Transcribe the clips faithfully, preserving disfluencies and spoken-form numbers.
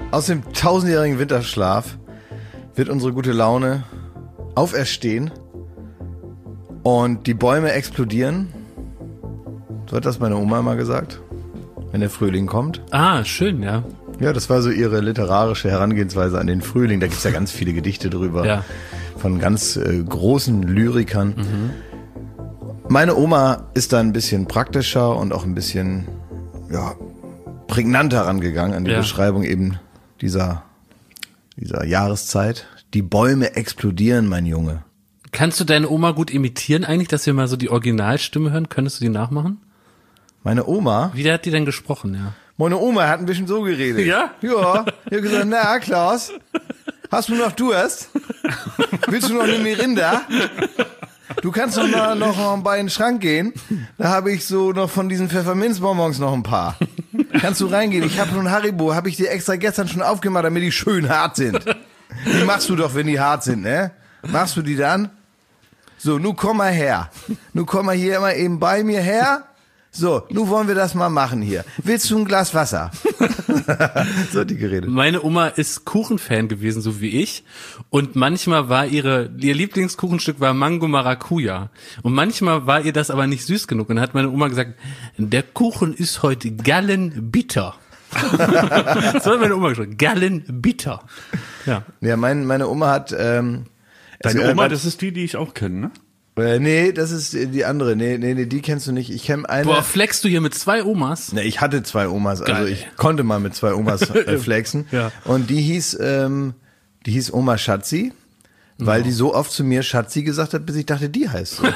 Aus dem tausendjährigen Winterschlaf wird unsere gute Laune auferstehen und die Bäume explodieren. So hat das meine Oma mal gesagt, wenn der Frühling kommt. Ah, schön, ja. Ja, das war so ihre literarische Herangehensweise an den Frühling. Da gibt's ja ganz viele Gedichte drüber, ja. von ganz äh, großen Lyrikern. Mhm. Meine Oma ist da ein bisschen praktischer und auch ein bisschen ja, prägnanter rangegangen an die ja. Beschreibung eben dieser, dieser Jahreszeit. Die Bäume explodieren, mein Junge. Kannst du deine Oma gut imitieren eigentlich, dass wir mal so die Originalstimme hören? Könntest du die nachmachen? Meine Oma? Wie hat die denn gesprochen, ja? Meine Oma hat ein bisschen so geredet. Ja? Ja. Die hat gesagt, na Klaus, hast du noch Durst? Willst du noch eine Mirinda? Du kannst doch mal noch bei in den Schrank gehen. Da habe ich so noch von diesen Pfefferminzbonbons noch ein paar. Kannst du reingehen? Ich habe nun Haribo, habe ich dir extra gestern schon aufgemacht, damit die schön hart sind. Die machst du doch, wenn die hart sind, ne? Machst du die dann? So, nu komm mal her. Nu komm mal hier immer eben bei mir her. So, nu wollen wir das mal machen hier. Willst du ein Glas Wasser? So hat die geredet. Meine Oma ist Kuchenfan gewesen, so wie ich. Und manchmal war ihre, ihr Lieblingskuchenstück war Mango Maracuja. Und manchmal war ihr das aber nicht süß genug. Und dann hat meine Oma gesagt, der Kuchen ist heute gallenbitter. So hat meine Oma gesagt, gallenbitter. Ja. Ja, mein, meine Oma hat, ähm, Deine also, Oma, äh, das ist die, die ich auch kenne, ne? Äh, nee, das ist die andere. Nee, nee, nee, die kennst du nicht. Ich kenne eine. Boah, flexst du hier mit zwei Omas? Ne, ich hatte zwei Omas, also Geil. ich konnte mal mit zwei Omas äh, flexen. Ja. Und die hieß, ähm, die hieß Oma Schatzi, weil Oh. die so oft zu mir Schatzi gesagt hat, bis ich dachte, die heißt so.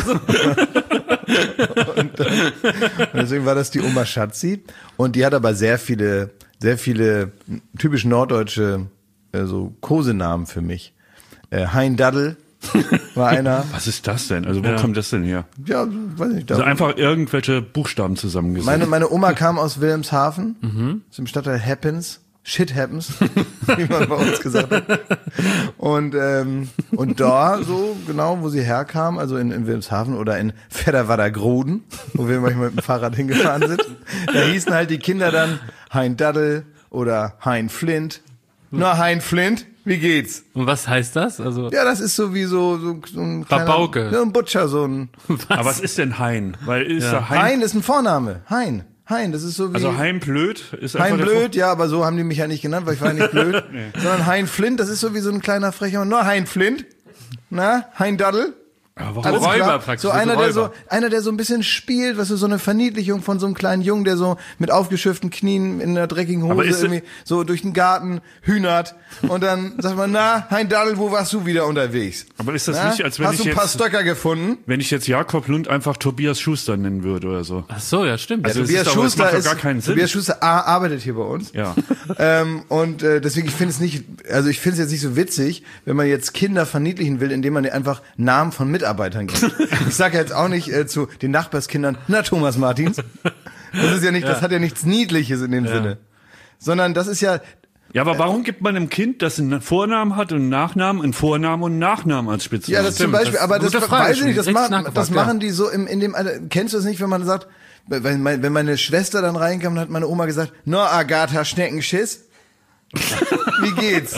und, äh, und deswegen war das die Oma Schatzi. Und die hat aber sehr viele, sehr viele typisch norddeutsche äh, so Kosenamen für mich. Äh, Hein Daddel war einer. Was ist das denn? Also wo Ja. kommt das denn her? Ja, weiß nicht. Also Da, einfach irgendwelche Buchstaben zusammengesetzt. meine, meine Oma kam aus Wilhelmshaven, mhm. aus dem Stadtteil Happens. Shit happens, wie man bei uns gesagt hat. Und, ähm, und da, so genau, wo sie herkam, also in, in Wilhelmshaven oder in Fedderwadder-Groden, wo wir manchmal mit dem Fahrrad hingefahren sind, da hießen halt die Kinder dann Hein Daddel oder Hein Flint. Na, Hein Flint, wie geht's? Und was heißt das? Also Ja, das ist so wie so, so, so ein kleiner, Rabauke. so ein Butcher, so ein Aber was ist denn Hein? Weil ist Ja. ja Hein, Hein ist ein Vorname. Hein. Hein, das ist so wie also Hein Blöd ist einfach Hein der Blöd, ja, aber so haben die mich ja nicht genannt, weil ich war ja nicht blöd. Nee. Sondern Hein Flint, das ist so wie so ein kleiner frecher. Na, Hein Flint? Na, Hein Daddel? Ja, warum? Alles Räuber klar? praktisch, So wie so einer, der so, Räuber. einer, der so ein bisschen spielt, was weißt du, so eine Verniedlichung von so einem kleinen Jungen, der so mit aufgeschürften Knien in einer dreckigen Aber Hose ist irgendwie so durch den Garten hühnert. Und dann sagt man, na, Hein Daddel, wo warst du wieder unterwegs? Aber ist das Na? nicht, als wenn Hast ich du ein paar jetzt, Stöcker gefunden? wenn ich jetzt Jakob Lund einfach Tobias Schuster nennen würde oder so? ach so, ja, stimmt. Also- Also, Das ist aber- das macht doch gar keinen Sinn. Tobias Schuster A, arbeitet hier bei uns. Ja. ähm, und äh, deswegen, ich finde es nicht, also ich finde es jetzt nicht so witzig, wenn man jetzt Kinder verniedlichen will, indem man dir einfach Namen von Mitarbeitern gibt. Ich sage jetzt auch nicht äh, zu den Nachbarskindern, na Thomas Martins. Das ist ja nicht, das hat ja nichts Niedliches in dem Sinne. Sondern das ist ja, Ja, aber warum gibt man einem Kind, das einen Vornamen hat und einen Nachnamen, einen Vornamen und einen Nachnamen als Spitznamen? ja, das zum Stimmt, Beispiel, das ist aber eine das gute Frage, weiß ich nicht, das, schon machen, richtig das nachgefragt, machen die so im, in dem, Alter. Kennst du das nicht, wenn man sagt, wenn, mein- wenn meine Schwester dann reinkam, dann hat meine Oma gesagt, na Agatha Schneckenschiss, wie geht's?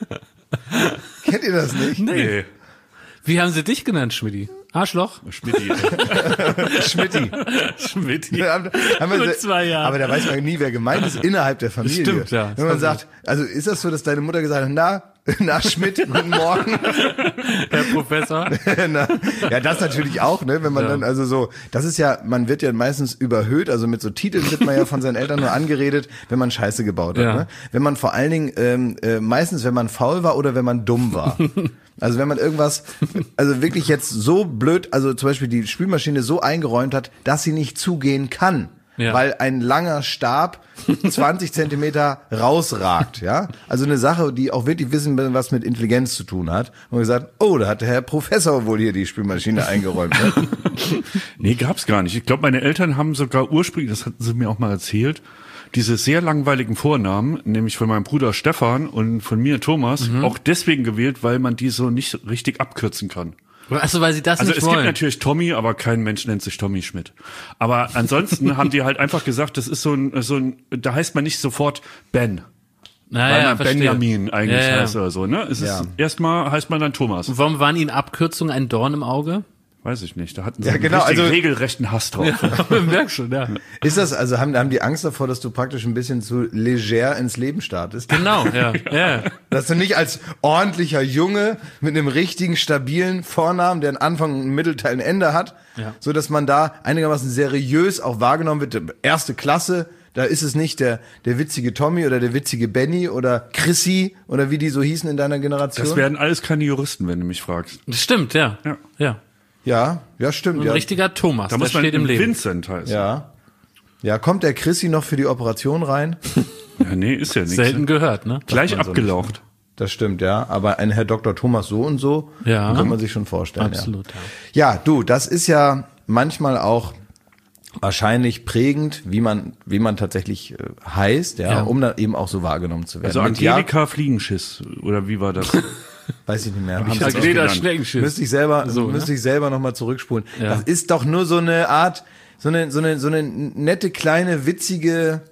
Kennt ihr das nicht? Nee. wie haben sie dich genannt, Schmidti? Arschloch? Schmidti. Schmidti. Schmidti. Haben wir- Mit zwei Jahren. Aber da weiß man nie, wer gemeint ist innerhalb der Familie. Stimmt, ja. Wenn man sagt, also ist das so, dass deine Mutter gesagt hat, na, na Schmidt, guten Morgen. Herr Professor. Na, ja, das natürlich auch, ne, wenn man Ja. dann also so, das ist ja, man wird ja meistens überhöht, also mit so Titeln wird man ja von seinen Eltern nur angeredet, wenn man Scheiße gebaut hat, Ja. ne? Wenn man vor allen Dingen ähm, äh, meistens, wenn man faul war oder wenn man dumm war. Also wenn man irgendwas, also wirklich jetzt so blöd, also zum Beispiel die Spülmaschine so eingeräumt hat, dass sie nicht zugehen kann. Ja. Weil ein langer Stab zwanzig Zentimeter rausragt, ja. Also eine Sache, die auch wirklich wissen, was mit Intelligenz zu tun hat. Und gesagt, oh, da hat der Herr Professor wohl hier die Spülmaschine eingeräumt. Ne? Nee, gab's gar nicht. Ich glaube, meine Eltern haben sogar ursprünglich, das hatten sie mir auch mal erzählt, diese sehr langweiligen Vornamen, nämlich von meinem Bruder Stefan und von mir Thomas, auch deswegen gewählt, weil man die so nicht richtig abkürzen kann. Achso, weil sie das Also nicht es wollen. gibt natürlich Tommy, aber kein Mensch nennt sich Tommy Schmidt. Aber ansonsten haben die halt einfach gesagt, das ist so ein, so ein, da heißt man nicht sofort Ben. Naja, weil man verstehe. Benjamin eigentlich Ja, ja. heißt oder so, ne? Es ist Ja. erstmal heißt man dann Thomas. Warum waren Ihnen Abkürzungen ein Dorn im Auge? Weiß ich nicht. Da hatten sie Ja, einen genau, richtig also- regelrechten Hass drauf. Merk schon, ja. Ist das, also haben, haben die Angst davor, dass du praktisch ein bisschen zu leger ins Leben startest? Genau, ja, ja. Dass du nicht als ordentlicher Junge mit einem richtigen, stabilen Vornamen, der einen Anfang, einen Mittelteil, ein Ende hat, Ja. so dass man da einigermaßen seriös auch wahrgenommen wird. Erste Klasse, da ist es nicht der, der witzige Tommy oder der witzige Benny oder Chrissy oder wie die so hießen in deiner Generation. Das werden alles keine Juristen, wenn du mich fragst. Das stimmt, ja. Ja. Ja. ja, ja, stimmt. Ein Ja. richtiger Thomas, Da der muss man steht im Leben. Vincent heißen. ja. Ja, kommt der Chrissy noch für die Operation rein? Ja, nee, ist ja nichts. Selten gehört, ne? Gleich man so abgelaucht. Das stimmt, ja. Aber ein Herr Doktor Thomas so und so, Ja. kann man sich schon vorstellen. Absolut, ja. Ja. ja, du, das ist ja manchmal auch wahrscheinlich prägend, wie man, wie man tatsächlich äh, heißt, ja, Ja. um dann eben auch so wahrgenommen zu werden. Also Mit Ja- Angelika Fliegenschiss, oder wie war das? weiß ich nicht mehr. ich Haben das Sie- auch Jeder genannt. Schneckenschiss. müsste ich selber, So, ne? müsste ich selber noch mal zurückspulen. Ja. Das ist doch nur so eine Art, so eine, so eine, so eine nette, kleine, witzige,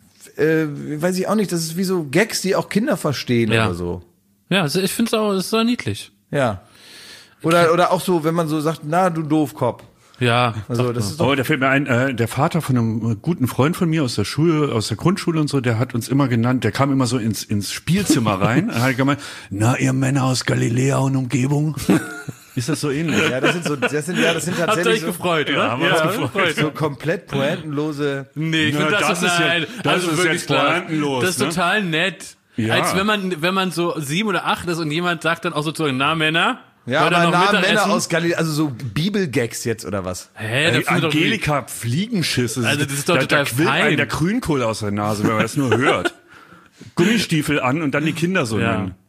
äh, weiß ich auch nicht, das ist wie so Gags, die auch Kinder verstehen Ja. oder so. Ja, also ich finde es auch, es ist auch niedlich. Ja. Oder, oder auch so, wenn man so sagt, na, du Doofkopf. Ja. Also, das ist doch, Oh, da fällt mir ein, äh, der Vater von einem guten Freund von mir aus der Schule, aus der Grundschule und so, der hat uns immer genannt, der kam immer so ins, ins Spielzimmer rein und hat gemeint, na, ihr Männer aus Galiläa und Umgebung. Ist das so ähnlich? ja, das sind so, das sind, ja, das sind Habt ihr tatsächlich euch so, gefreut, oder? Ja, haben wir uns gefreut. gefreut. so komplett pointenlose, Nee, ich Na, finde das, das so, ist ja- nein, das also ist wirklich jetzt klar. pointenlos, Das ist ne? total nett. Ja. Als wenn man, wenn man so sieben oder acht ist und jemand sagt dann auch so zu na Männer, ja, wollt ihr aber noch nah Mittagessen? Männer aus Galiläa, also so Bibelgags jetzt oder was? Hä, Ey, da findet doch Angelika Fliegenschiss. Also das ist doch da, total da quillt fein. einem der Grünkohl aus der Nase, wenn man das nur hört. Gummistiefel an und dann die Kinder so Ja. nennen.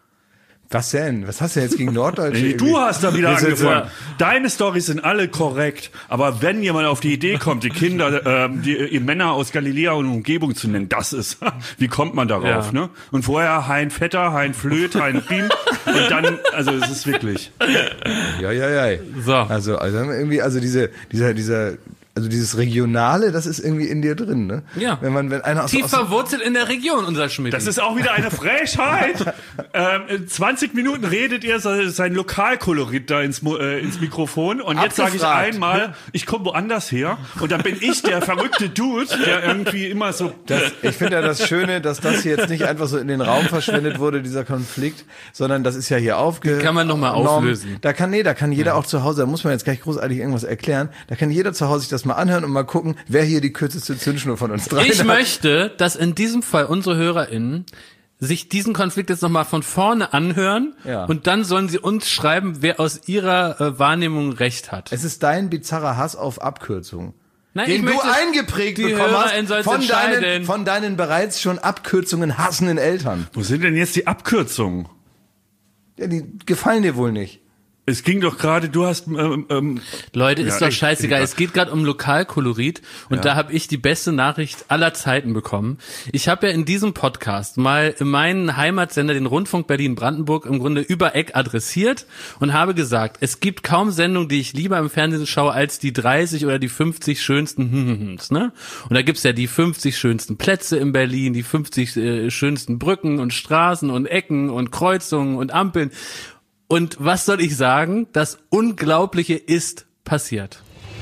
Was denn? Was hast du jetzt gegen Norddeutsche? Nee, du hast da wieder Ist jetzt angefangen. ja- Deine Storys sind alle korrekt, aber wenn jemand auf die Idee kommt, die Kinder, ähm, die, die Männer aus Galiläa und Umgebung zu nennen, das ist, wie kommt man darauf, Ja. ne? Und vorher Hein Vetter, Hein Flöt, Hein Biem und dann, also es ist wirklich. Ja, ja, ja. So. Also, also irgendwie, also diese, dieser, dieser, also dieses Regionale, das ist irgendwie in dir drin, ne? Ja. Wenn man, wenn einer aus, Tief aus verwurzelt in der Region, unser Schmidt. Das ist auch wieder eine Frechheit. ähm, in zwanzig Minuten redet ihr se- sein Lokalkolorit da ins, Mo- äh, ins Mikrofon und jetzt sage ich Abgefragt. einmal, ich komme woanders her und dann bin ich der verrückte Dude, der irgendwie immer so. das, ich finde ja das Schöne, dass das hier jetzt nicht einfach so in den Raum verschwendet wurde, dieser Konflikt, sondern das ist ja hier aufge... Kann man noch mal genommen. auflösen. Da kann, nee, da kann jeder auch zu Hause, da muss man jetzt gleich großartig irgendwas erklären, da kann jeder zu Hause sich das mal anhören und mal gucken, wer hier die kürzeste Zündschnur von uns dreien Ich hat. möchte, dass in diesem Fall unsere HörerInnen sich diesen Konflikt jetzt nochmal von vorne anhören Ja. und dann sollen sie uns schreiben, wer aus ihrer äh, Wahrnehmung recht hat. Es ist dein bizarrer Hass auf Abkürzungen. Nein, Den ich du möchte, eingeprägt die bekommen HörerInnen hast sollen's von deinen, entscheiden. von deinen bereits schon Abkürzungen hassenden Eltern. Wo sind denn jetzt die Abkürzungen? Ja, die gefallen dir wohl nicht. Es ging doch gerade, du hast ähm, ähm, Leute, ist Ja, doch ich- scheißegal. ich- Es geht gerade um Lokalkolorit und da habe ich die beste Nachricht aller Zeiten bekommen. Ich habe ja in diesem Podcast mal meinen Heimatsender, den Rundfunk Berlin-Brandenburg, im Grunde über Eck adressiert und habe gesagt, es gibt kaum Sendungen, die ich lieber im Fernsehen schaue, als die dreißig oder die fünfzig schönsten Hm-Hm-Hms, ne? Und da gibt's ja die fünfzig schönsten Plätze in Berlin, die fünfzig äh, schönsten Brücken und Straßen und Ecken und Kreuzungen und Ampeln. Und was soll ich sagen? Das Unglaubliche ist passiert.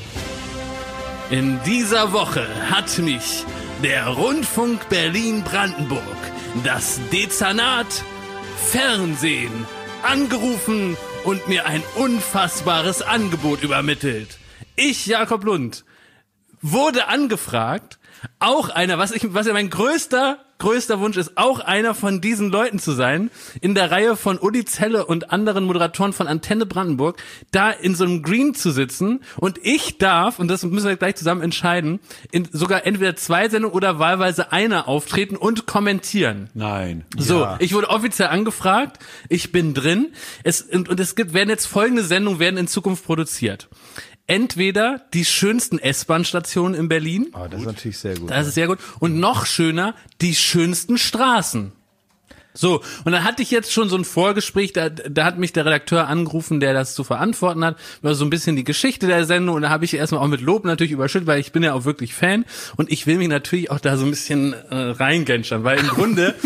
In dieser Woche hat mich der Rundfunk Berlin-Brandenburg, das Dezernat Fernsehen, angerufen und mir ein unfassbares Angebot übermittelt. Ich, Jakob Lund, wurde angefragt, auch einer, was ich, was ja mein größter, größter Wunsch ist, auch einer von diesen Leuten zu sein, in der Reihe von Uli Zelle und anderen Moderatoren von Antenne Brandenburg, da in so einem Green zu sitzen und ich darf, und das müssen wir gleich zusammen entscheiden, in sogar entweder zwei Sendungen oder wahlweise einer auftreten und kommentieren. nein. So, Ja. ich wurde offiziell angefragt, ich bin drin. Es, und, und es gibt, werden jetzt folgende Sendungen werden in Zukunft produziert. Entweder die schönsten S-Bahn-Stationen in Berlin, Oh, das ist natürlich sehr gut. das ist sehr gut, und noch schöner, die schönsten Straßen. So, und dann hatte ich jetzt schon so ein Vorgespräch, da, da hat mich der Redakteur angerufen, der das zu verantworten hat, über so ein bisschen die Geschichte der Sendung, und da habe ich erstmal auch mit Lob natürlich überschüttet, weil ich bin ja auch wirklich Fan und ich will mich natürlich auch da so ein bisschen äh, reingenschern, weil im Grunde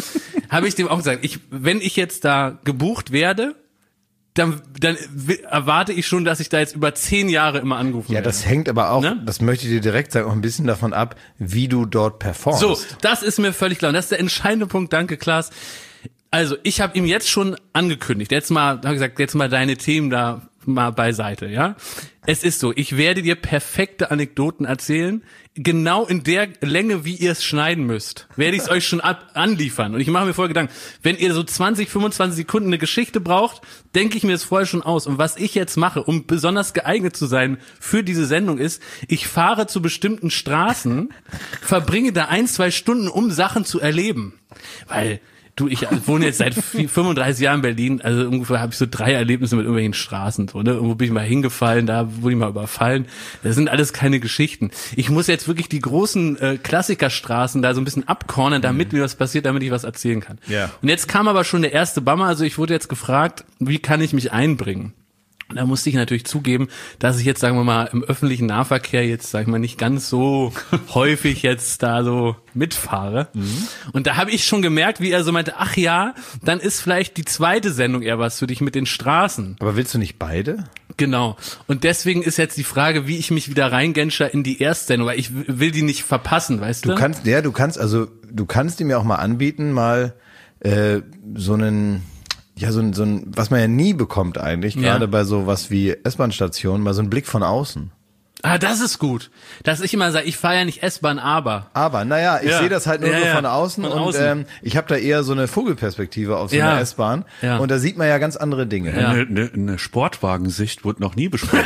habe ich dem auch gesagt, ich, wenn ich jetzt da gebucht werde, dann, dann erwarte ich schon, dass ich da jetzt über zehn Jahre immer angerufen Ja, werde. das hängt aber auch, Ne? das möchte ich dir direkt sagen, auch ein bisschen davon ab, wie du dort performst. So, das ist mir völlig klar. Und das ist der entscheidende Punkt. Danke, Klaas. Also, ich habe ihm jetzt schon angekündigt, jetzt mal, habe gesagt, jetzt mal deine Themen da mal beiseite, ja. Es ist so, ich werde dir perfekte Anekdoten erzählen, genau in der Länge, wie ihr es schneiden müsst, werde ich es euch schon ab anliefern. Und ich mache mir vorher Gedanken, wenn ihr so zwanzig, fünfundzwanzig Sekunden eine Geschichte braucht, denke ich mir das vorher schon aus. Und was ich jetzt mache, um besonders geeignet zu sein für diese Sendung ist, ich fahre zu bestimmten Straßen, verbringe da ein, zwei Stunden, um Sachen zu erleben. Weil Du, ich wohne jetzt seit fünfunddreißig Jahren in Berlin, also ungefähr habe ich so drei Erlebnisse mit irgendwelchen Straßen. So, ne? Irgendwo bin ich mal hingefallen, da wurde ich mal überfallen. Das sind alles keine Geschichten. Ich muss jetzt wirklich die großen äh, Klassikerstraßen da so ein bisschen abcornern, damit mir was passiert, damit ich was erzählen kann. Ja. Und jetzt kam aber schon der erste Bummer, also ich wurde jetzt gefragt, wie kann ich mich einbringen? Da musste ich natürlich zugeben, dass ich jetzt, sagen wir mal, im öffentlichen Nahverkehr jetzt, sag ich mal, nicht ganz so häufig jetzt da so mitfahre. Mhm. Und da habe ich schon gemerkt, wie er so meinte, ach ja, dann ist vielleicht die zweite Sendung eher was für dich mit den Straßen. Aber willst du nicht beide? Genau. Und deswegen ist jetzt die Frage, wie ich mich wieder reingenscher in die Erstsendung, weil ich will die nicht verpassen, weißt du? Du kannst, ja, du kannst, also du kannst ihm ja auch mal anbieten, mal äh, so einen Ja, so ein, so ein, was man ja nie bekommt eigentlich, Ja. gerade bei so was wie S-Bahn-Stationen, mal so ein Blick von außen. Ah, das ist gut. Dass ich immer sage, ich fahre ja nicht S-Bahn, aber. Aber, naja, ich Ja. sehe das halt nur Ja, so ja. von außen Von und außen. Ähm, ich habe da eher so eine Vogelperspektive auf so Ja. einer S-Bahn Ja. und da sieht man ja ganz andere Dinge. Ja. Eine, eine, eine Sportwagensicht wurde noch nie besprochen.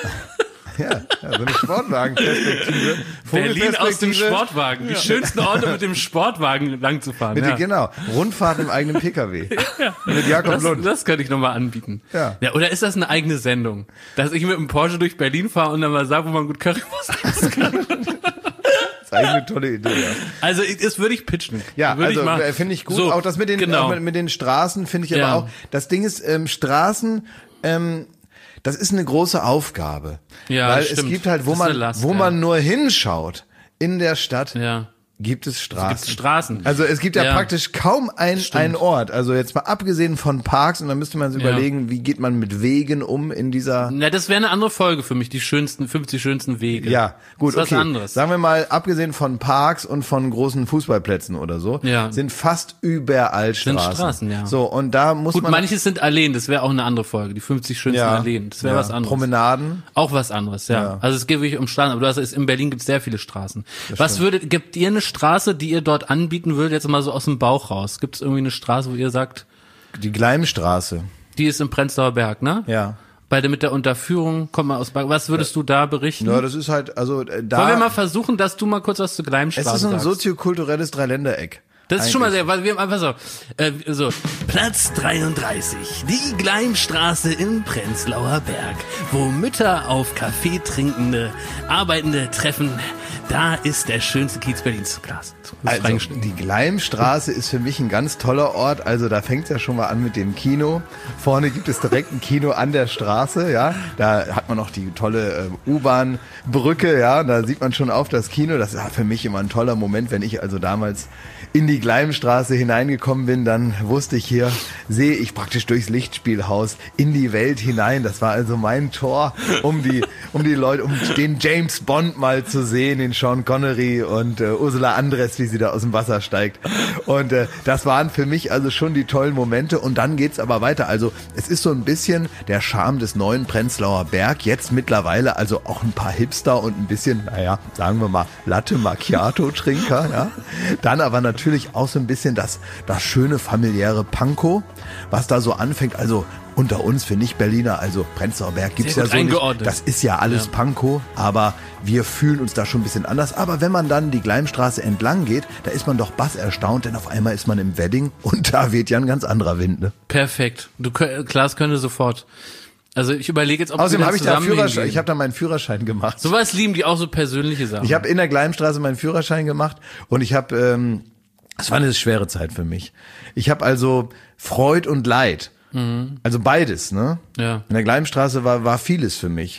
Ja, ja, so eine Sportwagenperspektive. Berlin aus dem Vogelperspektive. Sportwagen. Die schönsten Orte mit dem Sportwagen lang zu fahren. Mit Ja. den, genau, Rundfahrt im eigenen P K W. Mit Jakob Das, Lund. das könnte ich nochmal anbieten. Ja. ja. Oder ist das eine eigene Sendung? Dass ich mit dem Porsche durch Berlin fahre und dann mal sage, wo man gut Currywurst essen kann. Das ist eigentlich eine tolle Idee, ja. Also, das würde ich pitchen. Ja, würde also ich machen. äh, finde ich gut. So, auch das mit den, genau. auch mit, mit den Straßen finde ich Ja. aber auch. Das Ding ist, ähm, Straßen, ähm, das ist eine große Aufgabe. Ja, weil stimmt. es gibt halt, wo Das ist man, eine Last, wo ja. man nur hinschaut in der Stadt, Ja. gibt es Straßen. Gibt's Straßen. Also es gibt ja, Ja. praktisch kaum ein, einen Ort. Also jetzt mal abgesehen von Parks, und dann müsste man sich Ja. überlegen, wie geht man mit Wegen um in dieser. Na, das wäre eine andere Folge für mich, die schönsten, fünfzig schönsten Wege. Ja, gut, das ist okay. was anderes. Sagen wir mal, abgesehen von Parks und von großen Fußballplätzen oder so, Ja. sind fast überall Sind Straßen. Straßen, ja. So, und da muss Gut, man. manches sind Alleen, das wäre auch eine andere Folge, die fünfzig schönsten ja, Alleen. Das wäre ja, was anderes. Promenaden. Auch was anderes, ja. Ja. Also es geht wirklich um Straßen, aber du hast, in Berlin gibt es sehr viele Straßen. Was würdet, gibt ihr eine Straße, die ihr dort anbieten würdet, jetzt mal so aus dem Bauch raus? Gibt es irgendwie eine Straße, wo ihr sagt, Die Gleimstraße. die ist im Prenzlauer Berg, ne? Ja. Bei der mit der Unterführung, komm mal aus Berg. Was würdest du da berichten? Ja, das ist halt, also äh, da. Wollen wir mal versuchen, dass du mal kurz was zur Gleimstraße es ist ein sagst? soziokulturelles Dreiländereck. Das ist schon mal Eigentlich. sehr, weil wir haben einfach so, äh, so, Platz dreiunddreißig, die Gleimstraße im Prenzlauer Berg, wo Mütter auf Kaffee trinkende, Arbeitende treffen, da ist der schönste Kiez Berlins. Klaas, so, das ist Also, reingeschnitten. die Gleimstraße ist für mich ein ganz toller Ort. Also da fängt's ja schon mal an mit dem Kino. Vorne gibt es direkt ein Kino an der Straße, ja. Da hat man noch die tolle äh, U-Bahn-Brücke, ja. Da sieht man schon auf das Kino. Das war für mich immer ein toller Moment, wenn ich also damals in die Gleimstraße hineingekommen bin, dann wusste ich, hier sehe ich praktisch durchs Lichtspielhaus in die Welt hinein. Das war also mein Tor, um die, um die Leute, um den James Bond mal zu sehen, den Sean Connery und äh, Ursula Andress, wie sie da aus dem Wasser steigt. Und äh, das waren für mich also schon die tollen Momente. Und dann geht's aber weiter. Also es ist so ein bisschen der Charme des neuen Prenzlauer Berg. Jetzt mittlerweile also auch ein paar Hipster und ein bisschen, naja, sagen wir mal, Latte Macchiato-Trinker. Ja. Dann aber natürlich auch so ein bisschen das, das schöne familiäre Pankow, was da so anfängt. Also unter uns für Nicht-Berliner, also Prenzlauer Berg gibt's Sehr ja gut so nicht. eingeordnet. Das ist ja alles Ja. Pankow, aber wir fühlen uns da schon ein bisschen anders. Aber wenn man dann die Gleimstraße entlang geht, da ist man doch bass erstaunt, denn auf einmal ist man im Wedding und da weht ja ein ganz anderer Wind. Ne? Perfekt. Du, kö- Klaas könnte sofort. Also ich überlege jetzt, ob Außerdem wir habe ich da zusammen Führerschein, hingehen. ich habe da meinen Führerschein gemacht. Sowas lieben die auch, so persönliche Sachen. Ich habe in der Gleimstraße meinen Führerschein gemacht und ich habe, ähm, es war eine schwere Zeit für mich. Ich habe also Freud und Leid, also beides, ne? Ja. In der Gleimstraße war war vieles für mich.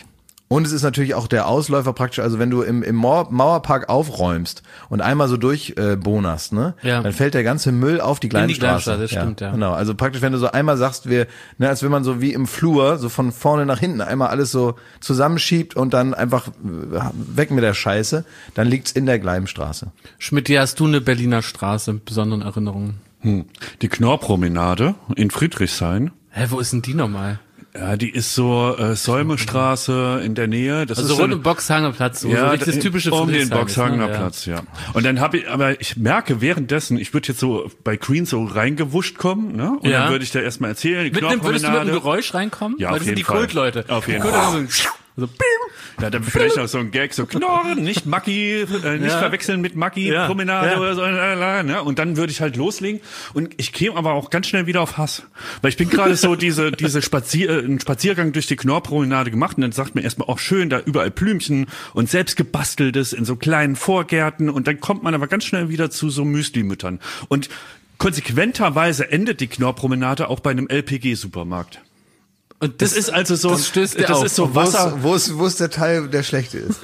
Und es ist natürlich auch der Ausläufer praktisch, also wenn du im, im Mauer, Mauerpark aufräumst und einmal so durchbonerst, äh, ne, ja. dann fällt der ganze Müll auf die Gleinstraße. In die Gleinstraße, das stimmt, ja. Genau, also praktisch, wenn du so einmal sagst, wir, ne, als wenn man so wie im Flur, so von vorne nach hinten einmal alles so zusammenschiebt und dann einfach weg mit der Scheiße, dann liegt's in der Gleimstraße. Schmidt, hast du eine Berliner Straße mit besonderen Erinnerungen? Hm. Die Knorrpromenade in Friedrichshain. Hä, wo ist denn die nochmal? Ja, die ist so äh, Säumestraße in der Nähe. Das also ist so rund um Boxhagener Platz, so, ja, so das typische um den Friedrichshain Boxhagener ist, ne? Platz, ja. Und dann habe ich, aber ich merke währenddessen, ich würde jetzt so bei Queen so reingewuscht kommen, ne? Und ja. dann würde ich da erstmal erzählen, die mit einem, würdest du mit einem Knorrpromenade. Geräusch reinkommen? Ja, Weil auf das sind jeden die Fall. Kultleute. Auf jeden die Fall. Kult so, so, Ja, dann vielleicht noch so ein Gag, so Knorren, nicht Macki, äh, nicht Ja. verwechseln mit Macki, Ja. Promenade Ja. oder so, lalala, ne? Und dann würde ich halt loslegen und ich käme aber auch ganz schnell wieder auf Hass. Weil ich bin gerade so diese, diese Spazier, äh, einen Spaziergang durch die Knorrpromenade gemacht und dann sagt mir erstmal auch schön, da überall Blümchen und selbst gebasteltes in so kleinen Vorgärten und dann kommt man aber ganz schnell wieder zu so Müsli-Müttern. Und konsequenterweise endet die Knorrpromenade auch bei einem L P G-Supermarkt. Und Das ist also so, das stößt dir das auf. ist so Wo ist, Wasser. wo ist, wo ist der Teil, der schlechte ist?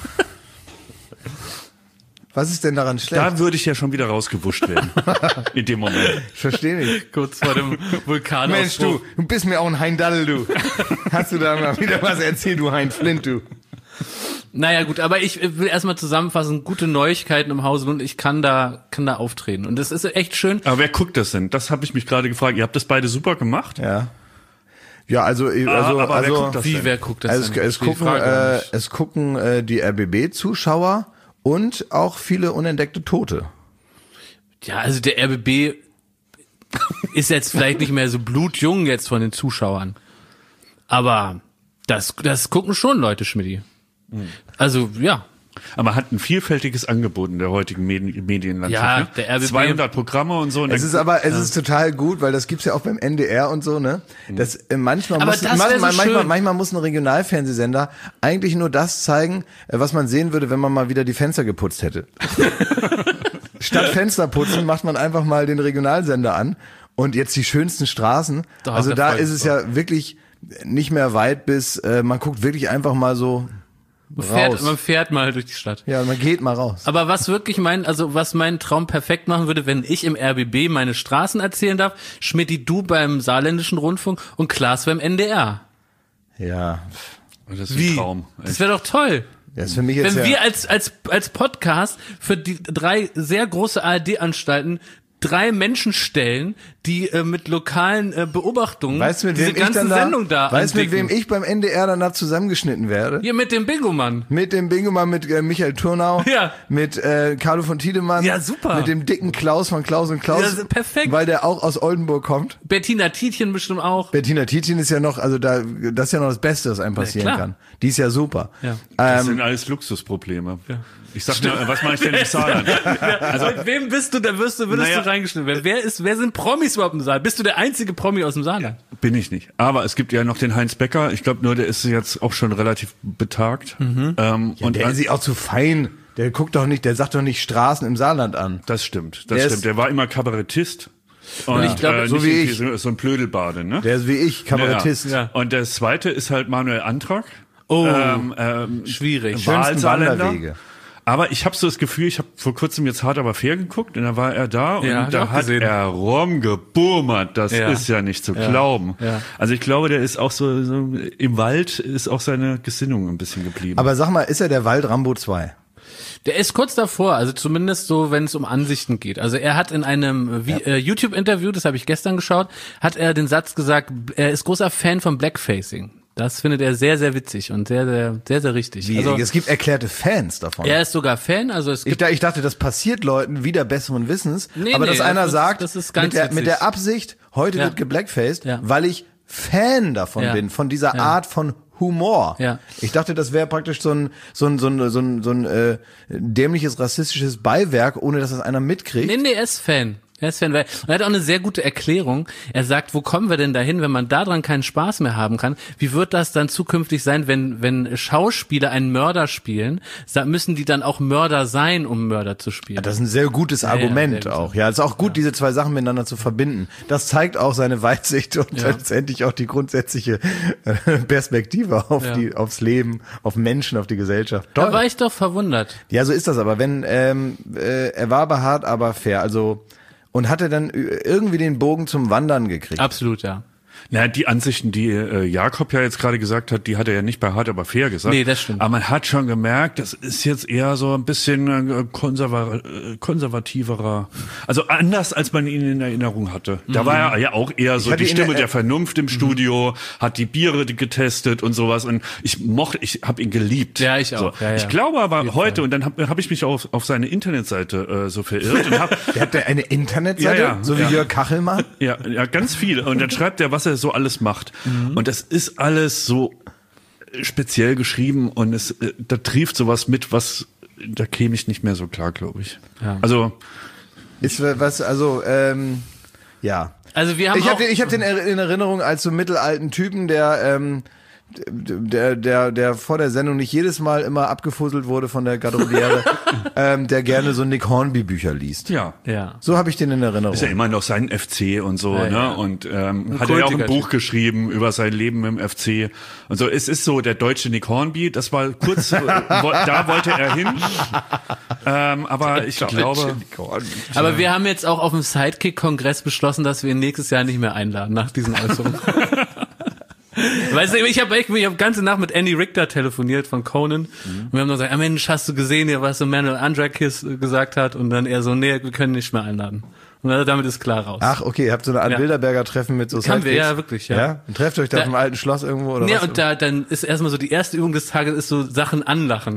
Was ist denn daran schlecht? Da würde ich ja schon wieder rausgewuscht werden. In dem Moment. Ich verstehe nicht. kurz vor dem Vulkan. Mensch, du, du bist mir auch ein Heindaddel, du. Hast du da mal wieder was erzählt, du Hein Flint, du. Naja, gut, aber ich will erstmal zusammenfassen, gute Neuigkeiten im Hause und ich kann da, kann da auftreten. Und das ist echt schön. Aber wer guckt das denn? Das habe ich mich gerade gefragt. Ihr habt das beide super gemacht. Ja. Ja, also, also, aber wer also, guckt das Wie, denn? wer guckt das also es, denn? es Die gucken, Frage äh, nicht. es gucken äh, die R B B-Zuschauer und auch viele unentdeckte Tote. Ja, also der R B B ist jetzt vielleicht nicht mehr so blutjung jetzt von den Zuschauern. Aber das, das gucken schon Leute, Schmidti. Also, ja. Aber hat ein vielfältiges Angebot in der heutigen Medien Medienlandschaft. Ja, ne? der R B B zweihundert Programme und so. Und Es dann- ist aber, es ist total gut, weil das gibt's ja auch beim N D R und so, ne? Das äh, manchmal Aber muss, das wär manchmal, so manchmal, schön. manchmal muss ein Regionalfernsehsender eigentlich nur das zeigen, äh, was man sehen würde, wenn man mal wieder die Fenster geputzt hätte. Statt Fenster putzen macht man einfach mal den Regionalsender an und jetzt die schönsten Straßen. Da also hat da der ist es ja wirklich nicht mehr weit bis, äh, man guckt wirklich einfach mal so Man fährt, raus. man fährt mal durch die Stadt. Ja, man geht mal raus. Aber was wirklich mein, also was meinen Traum perfekt machen würde, wenn ich im R B B meine Straßen erzählen darf, Schmidti, du beim Saarländischen Rundfunk und Klaas beim N D R. Ja, Das ist Wie? ein Traum. Das wäre doch toll. das ist für mich jetzt Wenn ja, wir als, als, als Podcast für die drei sehr große A R D-Anstalten drei Menschen stellen, die äh, mit lokalen äh, Beobachtungen weißt du, mit diese wem ich ganze dann da, Sendung da weißt du, mit entdecken. wem ich beim N D R dann da zusammengeschnitten werde? Hier mit dem Bingo-Mann. Mit dem Bingo-Mann, mit äh, Michael Turnau, Ja. mit äh, Carlo von Tiedemann, Ja, super. mit dem dicken Klaus von Klaus und Klaus, Ja, das ist perfekt. weil der auch aus Oldenburg kommt. Bettina Tietjen bestimmt auch. Bettina Tietjen ist ja noch, also da, das ist ja noch das Beste, was einem passieren klar. kann. Die ist ja super. Ja. Das Ähm, sind alles Luxusprobleme. Ich sag nur, was mache ich denn im Saarland? Also mit wem bist du, da wirst du, würdest Naja. du reingeschnitten werden. Wer ist, wer sind Promis überhaupt im Saal? Bist du der einzige Promi aus dem Saarland? Bin ich nicht. Aber es gibt ja noch den Heinz Becker. Ich glaube nur, der ist jetzt auch schon relativ betagt. Mhm. Ähm, und und der ist sich auch zu fein. Der guckt doch nicht, der sagt doch nicht Straßen im Saarland an. das stimmt. Das Der stimmt. ist- Der war immer Kabarettist. Und ich glaub, äh, so nicht wie irgendwie ich. So, so ein Blödelbade, ne? Der ist wie ich, Kabarettist. Ja. Und der zweite ist halt Manuel Antrag. Oh, Ähm, ähm, schwierig. Schönsten Wahlsaarländer. Wanderwege. Aber ich habe so das Gefühl, ich habe vor kurzem jetzt hart aber fair geguckt und da war er da und Ja, hab ich da auch hat gesehen. er rumgebummert. Das Ja. ist ja nicht zu Ja. glauben. Ja. Also ich glaube, der ist auch so, so im Wald ist auch seine Gesinnung ein bisschen geblieben. Aber sag mal, ist er der Wald Rambo zwei? Der ist kurz davor, also zumindest so, wenn es um Ansichten geht. Also er hat in einem Vi- äh, YouTube-Interview, das habe ich gestern geschaut, hat er den Satz gesagt, er ist großer Fan von Blackfacing. Das findet er sehr, sehr witzig und sehr, sehr, sehr, sehr richtig. Wie, Also es gibt erklärte Fans davon. er ist sogar Fan, also es Ich, gibt da- ich dachte, das passiert Leuten wieder besseren Wissens. Nee, aber nee, dass einer das ist- sagt, das ist ganz mit, der, witzig. mit der Absicht, heute Ja. wird geblackfaced, Ja. weil ich Fan davon Ja. bin, von dieser Ja. Art von Humor. Ja. Ich dachte, das wäre praktisch so ein so ein so ein so ein, so ein äh, dämliches rassistisches Beiwerk, ohne dass das einer mitkriegt. Nee, nee, er ist Fan. Er ist Fan, weil und er hat auch eine sehr gute Erklärung. Er sagt, wo kommen wir denn dahin, wenn man daran keinen Spaß mehr haben kann? Wie wird das dann zukünftig sein, wenn wenn Schauspieler einen Mörder spielen? Da müssen die dann auch Mörder sein, um Mörder zu spielen? Das ist ein sehr gutes Argument ja, sehr auch. Ja, es ist auch gut, ja. diese zwei Sachen miteinander zu verbinden. Das zeigt auch seine Weitsicht und Ja. letztendlich auch die grundsätzliche äh, Perspektive auf Ja. die aufs Leben, auf Menschen, auf die Gesellschaft. Toll. Da war ich doch verwundert. Ja, so ist das aber. Wenn ähm, äh, er war behaart, aber fair. Also und hatte dann irgendwie den Bogen zum Wandern gekriegt. Absolut, ja. Na, die Ansichten, die äh, Jakob ja jetzt gerade gesagt hat, die hat er ja nicht bei Hart aber fair gesagt. Nee, das stimmt. Aber man hat schon gemerkt, das ist jetzt eher so ein bisschen äh, konserva äh, konservativerer, also anders als man ihn in Erinnerung hatte. Da Mhm. war er ja auch eher so hatte die ihn Stimme in- der Vernunft im Studio, hat die Biere getestet und sowas und ich mochte, ich habe ihn geliebt. Ja, ich auch. So. Ja, ja. Ich glaube aber jeden heute, Fall. und dann habe hab ich mich auf, auf seine Internetseite äh, so verirrt und habe Der hat eine Internetseite, Ja, ja, so wie ja. Jörg Kachelmann. Ja, ja, ganz viel. Und dann schreibt er, was er so alles macht. Und das ist alles so speziell geschrieben und es, äh, da trieft sowas mit, was, da käme ich nicht mehr so klar, glaube ich. Ja. Also, Ist äh, was, also, ähm, ja. Also wir haben Ich auch, habe den, ich hab den in Erinnerung als so mittelalten Typen, der, ähm, der, der, der vor der Sendung nicht jedes Mal immer abgefusselt wurde von der Garderobiere, ähm, der gerne so Nick Hornby Bücher liest. ja. ja. So habe ich den in Erinnerung. Ist ja immer noch sein F C und so, Ja, ne? ja. Und ähm, Ein hat er ja auch ein kultiger Buch Typ. geschrieben über sein Leben im F C. Und so, es ist so der deutsche Nick Hornby, das war kurz, äh, wo, da wollte er hin. Ähm, aber ich glaube, Aber wir haben jetzt auch auf dem Sidekick-Kongress beschlossen, dass wir ihn nächstes Jahr nicht mehr einladen nach diesen Äußerungen. Weißt du, ich habe echt, ich habe ganze Nacht mit Andy Richter telefoniert von Conan mhm. und wir haben noch gesagt, ah Mensch, hast du gesehen, hier, was so Manuel Andrakis gesagt hat? Und dann er so, nee, wir können nicht mehr einladen. Und dann, damit ist klar raus. Ach, okay, ihr habt so eine Art Ja. Bilderberger Treffen mit so Haben wir, Sidekicks? ja, wirklich, ja. Ja? Und trefft euch da, Da- auf dem alten Schloss irgendwo oder Ja, was? und da, dann ist erstmal so die erste Übung des Tages ist so Sachen anlachen.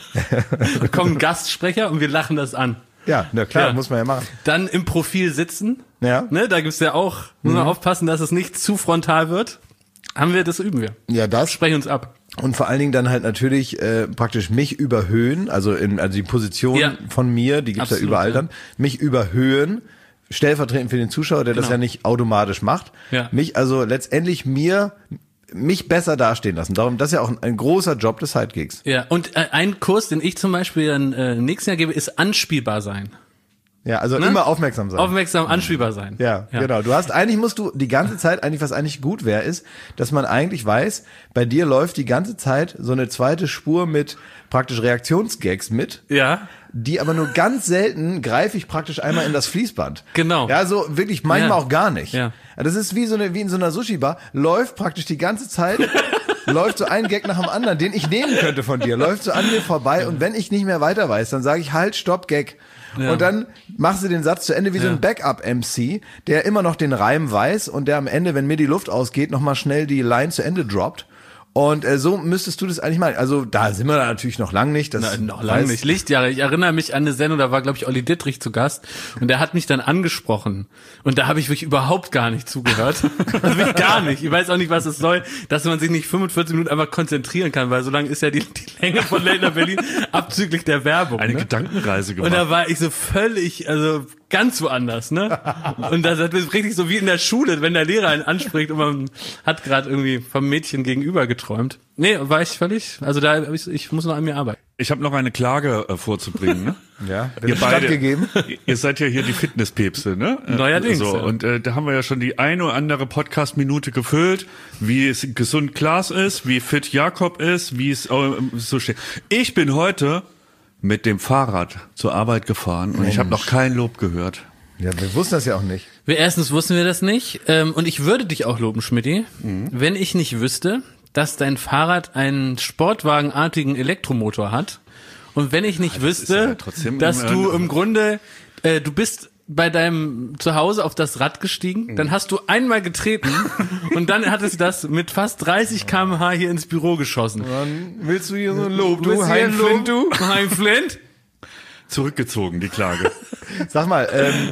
Da kommt ein Gastsprecher und wir lachen das an. Ja, na klar, Ja. muss man ja machen. Dann im Profil sitzen. Ja. Ne, da gibt's ja auch, muss man aufpassen, dass es nicht zu frontal wird. Haben wir, das üben wir. Ja, das. Sprechen uns ab. Und vor allen Dingen dann halt natürlich äh, praktisch mich überhöhen, also in also die Position Ja. von mir, die gibt's ja Absolut, überall ja. dann, mich überhöhen, stellvertretend für den Zuschauer, der das Genau. ja nicht automatisch macht, Ja. mich also letztendlich mir mich besser dastehen lassen. Darum, das ist ja auch ein, ein großer Job des Sidekicks. Ja, und äh, ein Kurs, den ich zum Beispiel dann äh, nächstes Jahr gebe, ist anspielbar sein. Ja, also Ne? immer aufmerksam sein. Aufmerksam anspielbar sein. Ja, genau. Du hast eigentlich musst du die ganze Zeit eigentlich was eigentlich gut wäre ist, dass man eigentlich weiß, bei dir läuft die ganze Zeit so eine zweite Spur mit praktisch Reaktionsgags mit. Ja. Die aber nur ganz selten greife ich praktisch einmal in das Fließband. Genau. Ja, so wirklich manchmal Ja. auch gar nicht. Ja. Das ist wie so eine wie in so einer Sushi-Bar, läuft praktisch die ganze Zeit läuft so ein Gag nach dem anderen, den ich nehmen könnte von dir, läuft so an mir vorbei und wenn ich nicht mehr weiter weiß, dann sage ich halt, stopp, Gag. Ja. Und dann machst du den Satz zu Ende wie so Ja. ein Backup-M C, der immer noch den Reim weiß und der am Ende, wenn mir die Luft ausgeht, nochmal schnell die Line zu Ende droppt. Und äh, so müsstest du das eigentlich machen. Also da sind wir da natürlich noch lang nicht. Das Na, noch lange weiß- nicht. Lichtjahre. Ich erinnere mich an eine Sendung, da war, glaube ich, Olli Dittrich zu Gast und der hat mich dann angesprochen. Und da habe ich wirklich überhaupt gar nicht zugehört. Also wirklich gar nicht. Ich weiß auch nicht, was es soll, dass man sich nicht fünfundvierzig Minuten einfach konzentrieren kann, weil so lange ist ja die, die Länge von Late Night Berlin abzüglich der Werbung. eine ne? Gedankenreise Und gemacht. da war ich so völlig, also ganz woanders, ne? Und das hat richtig so wie in der Schule, wenn der Lehrer einen anspricht und man hat gerade irgendwie vom Mädchen gegenüber geträumt. Nee, war ich völlig, also da, hab ich, ich muss noch an mir arbeiten. Ich habe noch eine Klage äh, vorzubringen. Ne? Ja, Ihr wird beide, stattgegeben. ihr seid ja hier die Fitnesspäpste, ne? Äh, Neuerdings, So, ja. und äh, da haben wir ja schon die eine oder andere Podcast-Minute gefüllt, wie es gesund Klaas ist, wie fit Jakob ist, wie es äh, so steht. Ich bin heute mit dem Fahrrad zur Arbeit gefahren und ich habe noch kein Lob gehört. Ja, wir wussten das ja auch nicht. Wir, erstens wussten wir das nicht, ähm, und ich würde dich auch loben, Schmidti, Mhm. wenn ich nicht wüsste, dass dein Fahrrad einen sportwagenartigen Elektromotor hat und wenn ich nicht ist wüsste, ja trotzdem dass im- du im Grunde, äh, du bist bei deinem Zuhause auf das Rad gestiegen, dann hast du einmal getreten und dann hat es das mit fast dreißig Kilometer pro Stunde hier ins Büro geschossen. Dann willst du hier so ein Lob, Willst du, hier Hein ein Lob? Flint, du? Hein Flint? Zurückgezogen, die Klage. Sag mal, ähm,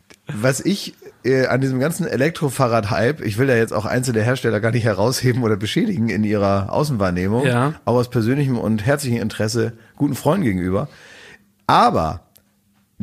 was ich äh, an diesem ganzen Elektrofahrrad-Hype, ich will da jetzt auch einzelne Hersteller gar nicht herausheben oder beschädigen in ihrer Außenwahrnehmung, Ja. aber aus persönlichem und herzlichem Interesse guten Freunden gegenüber. Aber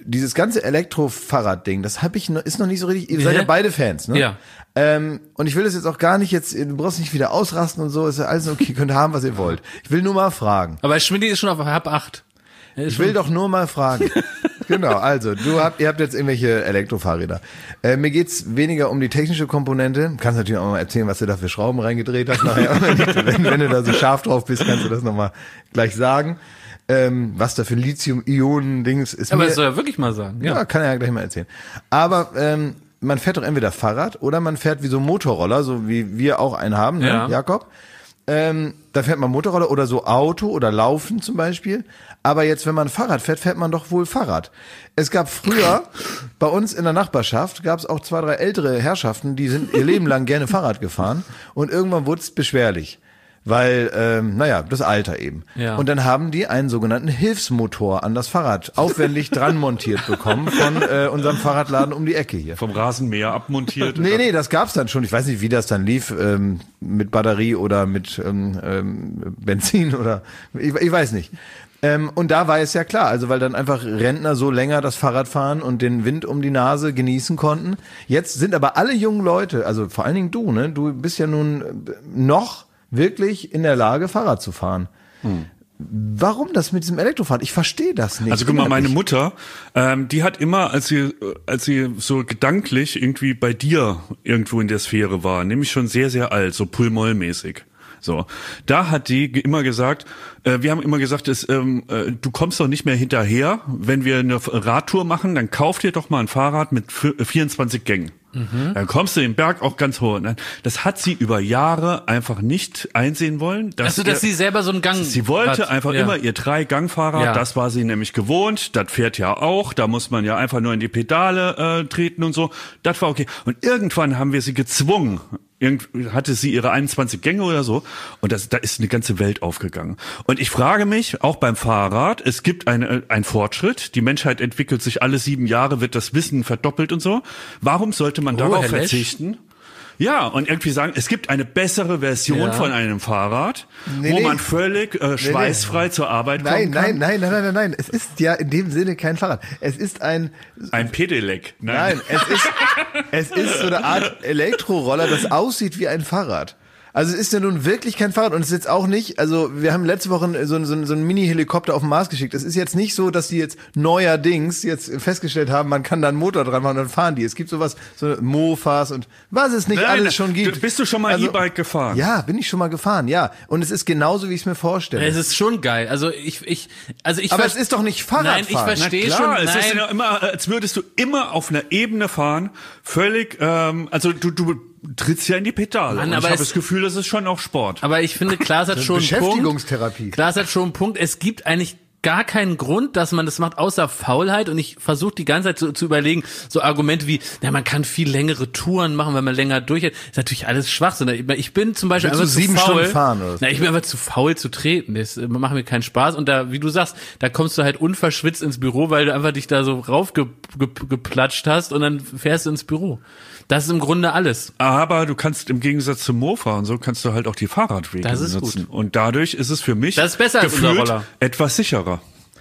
dieses ganze Elektro-Fahrrad-Ding, das habe ich noch, ist noch nicht so richtig, ihr seid Hä? ja beide Fans, ne? Ja. Ähm, und ich will das jetzt auch gar nicht jetzt, du brauchst nicht wieder ausrasten und so, ist ja alles okay, könnt haben, was ihr wollt. Ich will nur mal fragen. Aber Schmidti ist schon auf halb acht. Er ist Ich will schon- doch nur mal fragen. Genau, also, du habt, ihr habt jetzt irgendwelche Elektrofahrräder. Äh, mir geht's weniger um die technische Komponente. Kannst natürlich auch mal erzählen, was du da für Schrauben reingedreht hast nachher. wenn, wenn du da so scharf drauf bist, kannst du das nochmal gleich sagen. Ähm, was da für Lithium-Ionen-Dings ist. Aber mir, das soll er wirklich mal sagen. ja. Ja. kann er ja gleich mal erzählen. Aber ähm, man fährt doch entweder Fahrrad oder man fährt wie so Motorroller, so wie wir auch einen haben, ne, Ja. Jakob? Ähm, da fährt man Motorroller oder so Auto oder Laufen zum Beispiel. Aber jetzt, wenn man Fahrrad fährt, fährt man doch wohl Fahrrad. Es gab früher bei uns in der Nachbarschaft, gab es auch zwei, drei ältere Herrschaften, die sind ihr Leben lang gerne Fahrrad gefahren. Und irgendwann wurde es beschwerlich. Weil, ähm, naja, das Alter eben. Ja. Und dann haben die einen sogenannten Hilfsmotor an das Fahrrad aufwendig dran montiert bekommen von äh, unserem Fahrradladen um die Ecke hier. Vom Rasenmäher abmontiert. Nee, nee, das gab's dann schon. Ich weiß nicht, wie das dann lief, ähm, mit Batterie oder mit ähm, ähm, Benzin oder ich, ich weiß nicht. Ähm, und da war es ja klar, also weil dann einfach Rentner so länger das Fahrrad fahren und den Wind um die Nase genießen konnten. Jetzt sind aber alle jungen Leute, also vor allen Dingen du, ne, du bist ja nun noch wirklich in der Lage, Fahrrad zu fahren. Hm. Warum das mit diesem Elektrofahren? Ich verstehe das nicht. Also guck mal, meine Innerlich. Mutter, ähm, die hat immer, als sie, als sie so gedanklich irgendwie bei dir irgendwo in der Sphäre war, nämlich schon sehr, sehr alt, so Pull-Moll-mäßig. So, da hat die ge- immer gesagt, äh, wir haben immer gesagt, es, ähm, äh, du kommst doch nicht mehr hinterher, wenn wir eine Radtour machen, dann kauf dir doch mal ein Fahrrad mit vierundzwanzig Gängen. Mhm. Dann kommst du den Berg auch ganz hoch. Das hat sie über Jahre einfach nicht einsehen wollen. Dass Also, dass ihr, sie selber so einen Gang Sie wollte hat. einfach Ja. immer ihr Drei-Gang-Fahrrad, Ja. das war sie nämlich gewohnt, das fährt ja auch, da muss man ja einfach nur in die Pedale äh, treten und so, das war okay. Und irgendwann haben wir sie gezwungen, Irgend, hatte sie ihre einundzwanzig Gänge oder so und das, da ist eine ganze Welt aufgegangen. Und ich frage mich, auch beim Fahrrad, es gibt eine, ein Fortschritt, die Menschheit entwickelt sich alle sieben Jahre, wird das Wissen verdoppelt und so. Warum sollte man darauf Herr Lesch. verzichten? Ja, und irgendwie sagen, es gibt eine bessere Version Ja. von einem Fahrrad, Nee, wo nee. man völlig äh, schweißfrei zur Arbeit Nein, kommen kann. nein, nein, nein, nein, nein, nein. Es ist ja in dem Sinne kein Fahrrad. Es ist ein, Ein Pedelec. nein, es ist, es ist so eine Art Elektroroller, das aussieht wie ein Fahrrad. Also es ist ja nun wirklich kein Fahrrad und es ist jetzt auch nicht, also wir haben letzte Woche so, so, so einen Mini-Helikopter auf den Mars geschickt. Es ist jetzt nicht so, dass die jetzt neuerdings jetzt festgestellt haben, man kann da einen Motor dran machen und dann fahren die. Es gibt sowas, so Mofas und was es nicht Nein, alles schon gibt. du- bist du schon mal Also, E-Bike gefahren? Ja, bin ich schon mal gefahren, ja. Und es ist genauso, wie ich es mir vorstelle. Es ist schon geil. Also ich, ich, also ich Aber ver- es ist doch nicht Fahrradfahren. Nein, ich Na verstehe klar, schon. es ist Nein, ja immer, als würdest du immer auf einer Ebene fahren, völlig, ähm, also du, du trittst ja in die Pedale. Mann, und aber ich habe es- das Gefühl, das ist schon auch Sport. aber ich finde, Klaas hat schon einen Punkt. Beschäftigungstherapie. Klaas hat schon einen Punkt. Es gibt eigentlich gar keinen Grund, dass man das macht, außer Faulheit. Und ich versuche die ganze Zeit zu, zu überlegen, so Argumente wie, na, man kann viel längere Touren machen, wenn man länger durchhält. Ist natürlich alles Schwachsinn. Ich bin zum Beispiel Willst einfach du sieben zu faul. Stunden fahren, oder was? Na, ich bin einfach zu faul zu treten. Das äh, macht mir keinen Spaß. Und da, wie du sagst, da kommst du halt unverschwitzt ins Büro, weil du einfach dich da so raufgeplatscht hast und dann fährst du ins Büro. Das ist im Grunde alles. Aber du kannst im Gegensatz zum Mofa und so kannst du halt auch die Fahrradwege Das ist nutzen. gut. Und dadurch ist es für mich Das ist besser als unser gefühlt Roller. etwas sicherer.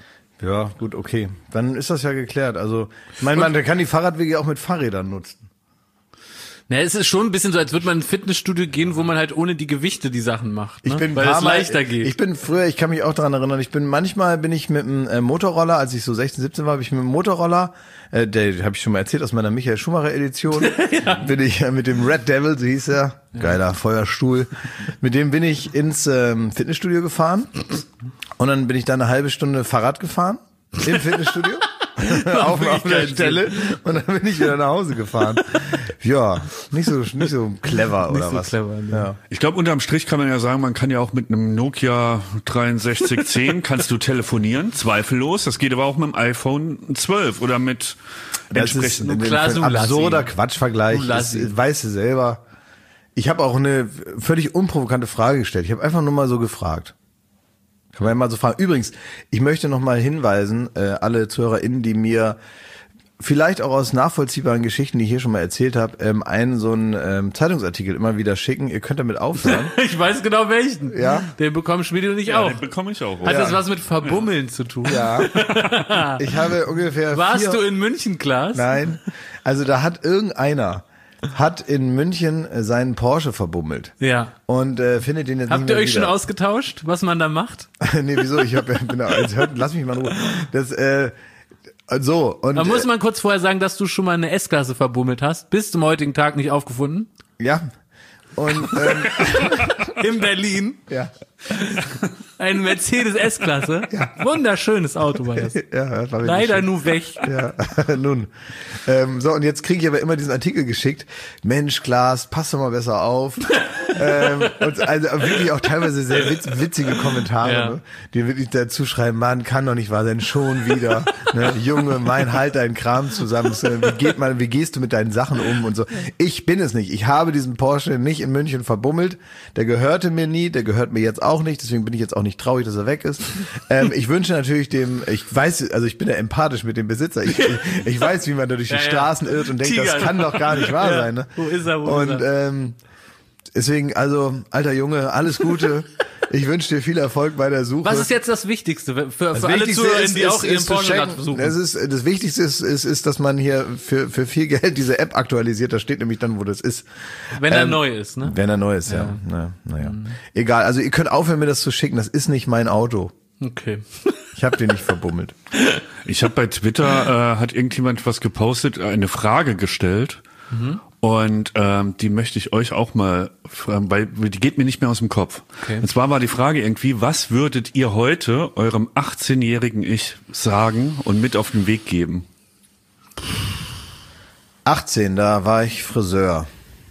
Ja, gut, okay. Dann ist das ja geklärt. Also, mein Mann, der kann die Fahrradwege auch mit Fahrrädern nutzen. Na, es ist schon ein bisschen so, als würde man in ein Fitnessstudio gehen, wo man halt ohne die Gewichte die Sachen macht. Ne? Ich bin ein weil paar es Mal, leichter geht. Ich bin früher, ich kann mich auch daran erinnern, ich bin manchmal bin ich mit einem äh, Motorroller, als ich so sechzehn, siebzehn war, habe ich mit einem Motorroller, äh, der habe ich schon mal erzählt aus meiner Michael Schumacher Edition, ja. bin ich äh, mit dem Red Devil, so hieß er, geiler Feuerstuhl, mit dem bin ich ins ähm, Fitnessstudio gefahren und dann bin ich da eine halbe Stunde Fahrrad gefahren im Fitnessstudio. auf, auf der Stelle und dann bin ich wieder nach Hause gefahren. Ja, nicht so nicht so clever oder so was. clever, ne? Ja. Ich glaube, unterm Strich kann man ja sagen, man kann ja auch mit einem Nokia dreiundsechzig zehn kannst du telefonieren, zweifellos. Das geht aber auch mit dem iPhone zwölf oder mit Das ist entsprechenden. ein, Klar, ein so lass absurder ihn. Quatschvergleich. Du lass Das ihn. weißt du selber. Ich habe auch eine völlig unprovokante Frage gestellt. Ich habe einfach nur mal so gefragt. Kann man ja mal so fragen. Übrigens, ich möchte noch mal hinweisen, äh, alle ZuhörerInnen, die mir vielleicht auch aus nachvollziehbaren Geschichten, die ich hier schon mal erzählt habe, ähm, einen so einen ähm, Zeitungsartikel immer wieder schicken. Ihr könnt damit aufhören. Ich weiß genau welchen. Ja? Den bekommen Schmidt und ich Ja, auch. den bekomme ich auch. Hat Ja. das was mit Verbummeln zu tun? Ja. Ich habe ungefähr Warst vier... du in München, Klaas? Nein. Also da hat irgendeiner hat in München äh, seinen Porsche verbummelt. Ja. Und äh, findet den jetzt Habt nicht ihr mehr euch schon wieder. ausgetauscht, was man da macht? Nee, wieso? Ich hab, bin da, also, hört, lass mich mal in Ruhe. Das, äh, so. Und, Da muss äh, man kurz vorher sagen, dass du schon mal eine S-Klasse verbummelt hast. Bis zum heutigen Tag nicht aufgefunden. ja. Und, ähm, In Berlin. ja. Ein Mercedes S-Klasse. Wunderschönes Auto war das. Ja, das war wirklich Leider schön. nur weg. Ja, nun. Ähm, so, und jetzt kriege ich aber immer diesen Artikel geschickt. Mensch, Klaas, pass doch mal besser auf. ähm, und also wirklich auch teilweise sehr witz, witzige Kommentare, Ja. ne, die wirklich dazu schreiben, Mann, kann doch nicht wahr sein, schon wieder. Ne, Junge, mein, halt deinen Kram zusammen. Wie geht man, wie gehst du mit deinen Sachen um und so. Ich bin es nicht. Ich habe diesen Porsche nicht in München verbummelt. Der gehörte mir nie, der gehört mir jetzt auch nicht. Deswegen bin ich jetzt auch nicht traurig, dass er weg ist. Ähm, ich wünsche natürlich dem, ich weiß, also ich bin ja empathisch mit dem Besitzer. Ich, ich, ich weiß, wie man da durch die Ja, ja. Straßen irrt und denkt, Tiger. das kann doch gar nicht wahr Ja. sein. Ne? Wo ist er, wo und, ist er? Ähm, deswegen, also, alter Junge, alles Gute. Ich wünsche dir viel Erfolg bei der Suche. Was ist jetzt das Wichtigste für, für Das alle Wichtigste Zuhörer, ist- die ist- auch ihren ist zu Porsche gerade checken. versuchen? Das ist, das Wichtigste ist, ist, ist, dass man hier für, für viel Geld diese App aktualisiert. Da steht nämlich dann, wo das ist. Wenn er ähm, neu ist, ne? Wenn er neu ist, ja. Na, naja. Egal, also ihr könnt aufhören, mir das zu schicken. Das ist nicht mein Auto. Okay. Ich habe den nicht verbummelt. Ich habe bei Twitter, äh, hat irgendjemand was gepostet, eine Frage gestellt. Und ähm, die möchte ich euch auch mal fragen, weil die geht mir nicht mehr aus dem Kopf. Okay. Und zwar war die Frage irgendwie, was würdet ihr heute eurem achtzehnjährigen Ich sagen und mit auf den Weg geben? achtzehn, da war ich Friseur.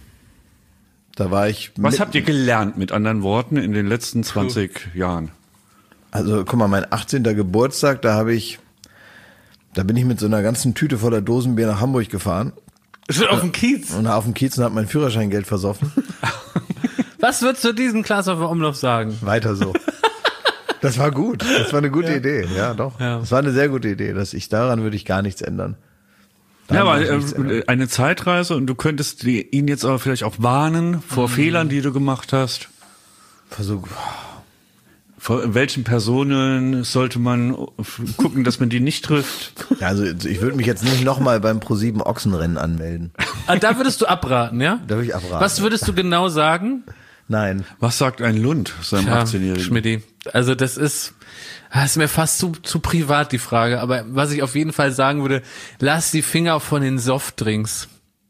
Da war ich... Was mit- habt ihr gelernt, mit anderen Worten, in den letzten zwanzig Jahren? Also guck mal, mein achtzehnten Geburtstag, da habe ich... Da bin ich mit so einer ganzen Tüte voller Dosenbier nach Hamburg gefahren. Schon auf dem Kiez. Und auf dem Kiez und hab mein Führerscheingeld versoffen. Was würdest du diesem Klaas auf dem Umlauf sagen? Weiter so. Das war gut. Das war eine gute Idee. Ja, doch. Ja. Das war eine sehr gute Idee. Dass ich daran würde ich gar nichts ändern. Ja, Daran aber würde ich nichts ändern. äh, eine Zeitreise und du könntest die, ihn jetzt aber vielleicht auch warnen vor Fehlern, die du gemacht hast. Versuch. Vor welchen Personen sollte man gucken, dass man die nicht trifft? Ja, also ich würde mich jetzt nicht nochmal beim ProSieben Ochsenrennen anmelden. Ah, da würdest du abraten, ja? Da würde ich abraten. Was würdest du genau sagen? Nein. Was sagt ein Lund seinem Ja, achtzehnjährigen? Schmidti. Also das ist, das ist mir fast zu, zu privat, die Frage. Aber was ich auf jeden Fall sagen würde, lass die Finger von den Softdrinks.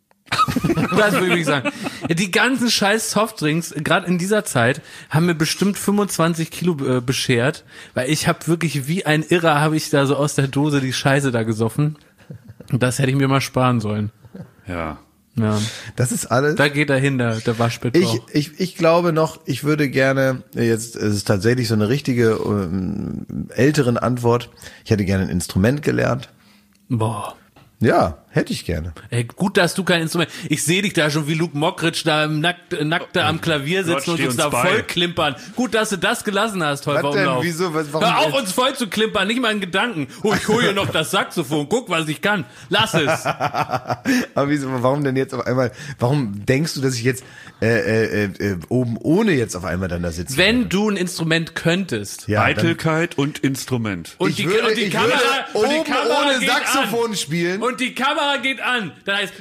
Das würde ich sagen. Ja, die ganzen scheiß Softdrinks, gerade in dieser Zeit, haben mir bestimmt fünfundzwanzig Kilo äh, beschert, weil ich habe wirklich wie ein Irrer, habe ich da so aus der Dose die Scheiße da gesoffen. Und das hätte ich mir mal sparen sollen. Ja. Ja, Das ist alles. da geht er hin, der, der Ich, Waschbettbauch. ich, ich glaube noch, ich würde gerne, jetzt es ist tatsächlich so eine richtige ähm, älteren Antwort, ich hätte gerne ein Instrument gelernt. Boah. Ja, hätte ich gerne. Ey, gut, dass du kein Instrument. Ich sehe dich da schon wie Luke Mockridge da im nackt, nackt da am Klavier Gott, sitzen und steh uns uns da bei. voll klimpern. Gut, dass du das gelassen hast, Holger Was denn? Umlauf. Wieso? Was- warum Hör auf, jetzt? uns voll zu klimpern, nicht mal in Gedanken. Oh, ich hole hier noch das Saxophon. Guck, was ich kann. Lass es. Aber wieso, warum denn jetzt auf einmal, warum denkst du, dass ich jetzt äh, äh, äh, oben ohne jetzt auf einmal dann da sitze? Wenn du ein Instrument könntest. ja, dann, Eitelkeit und Instrument. Und ich die, würde, und die ich Kamera, würde und die oben Kamera ohne geht Saxophon an. spielen. Und die Kamera geht an. Dann heißt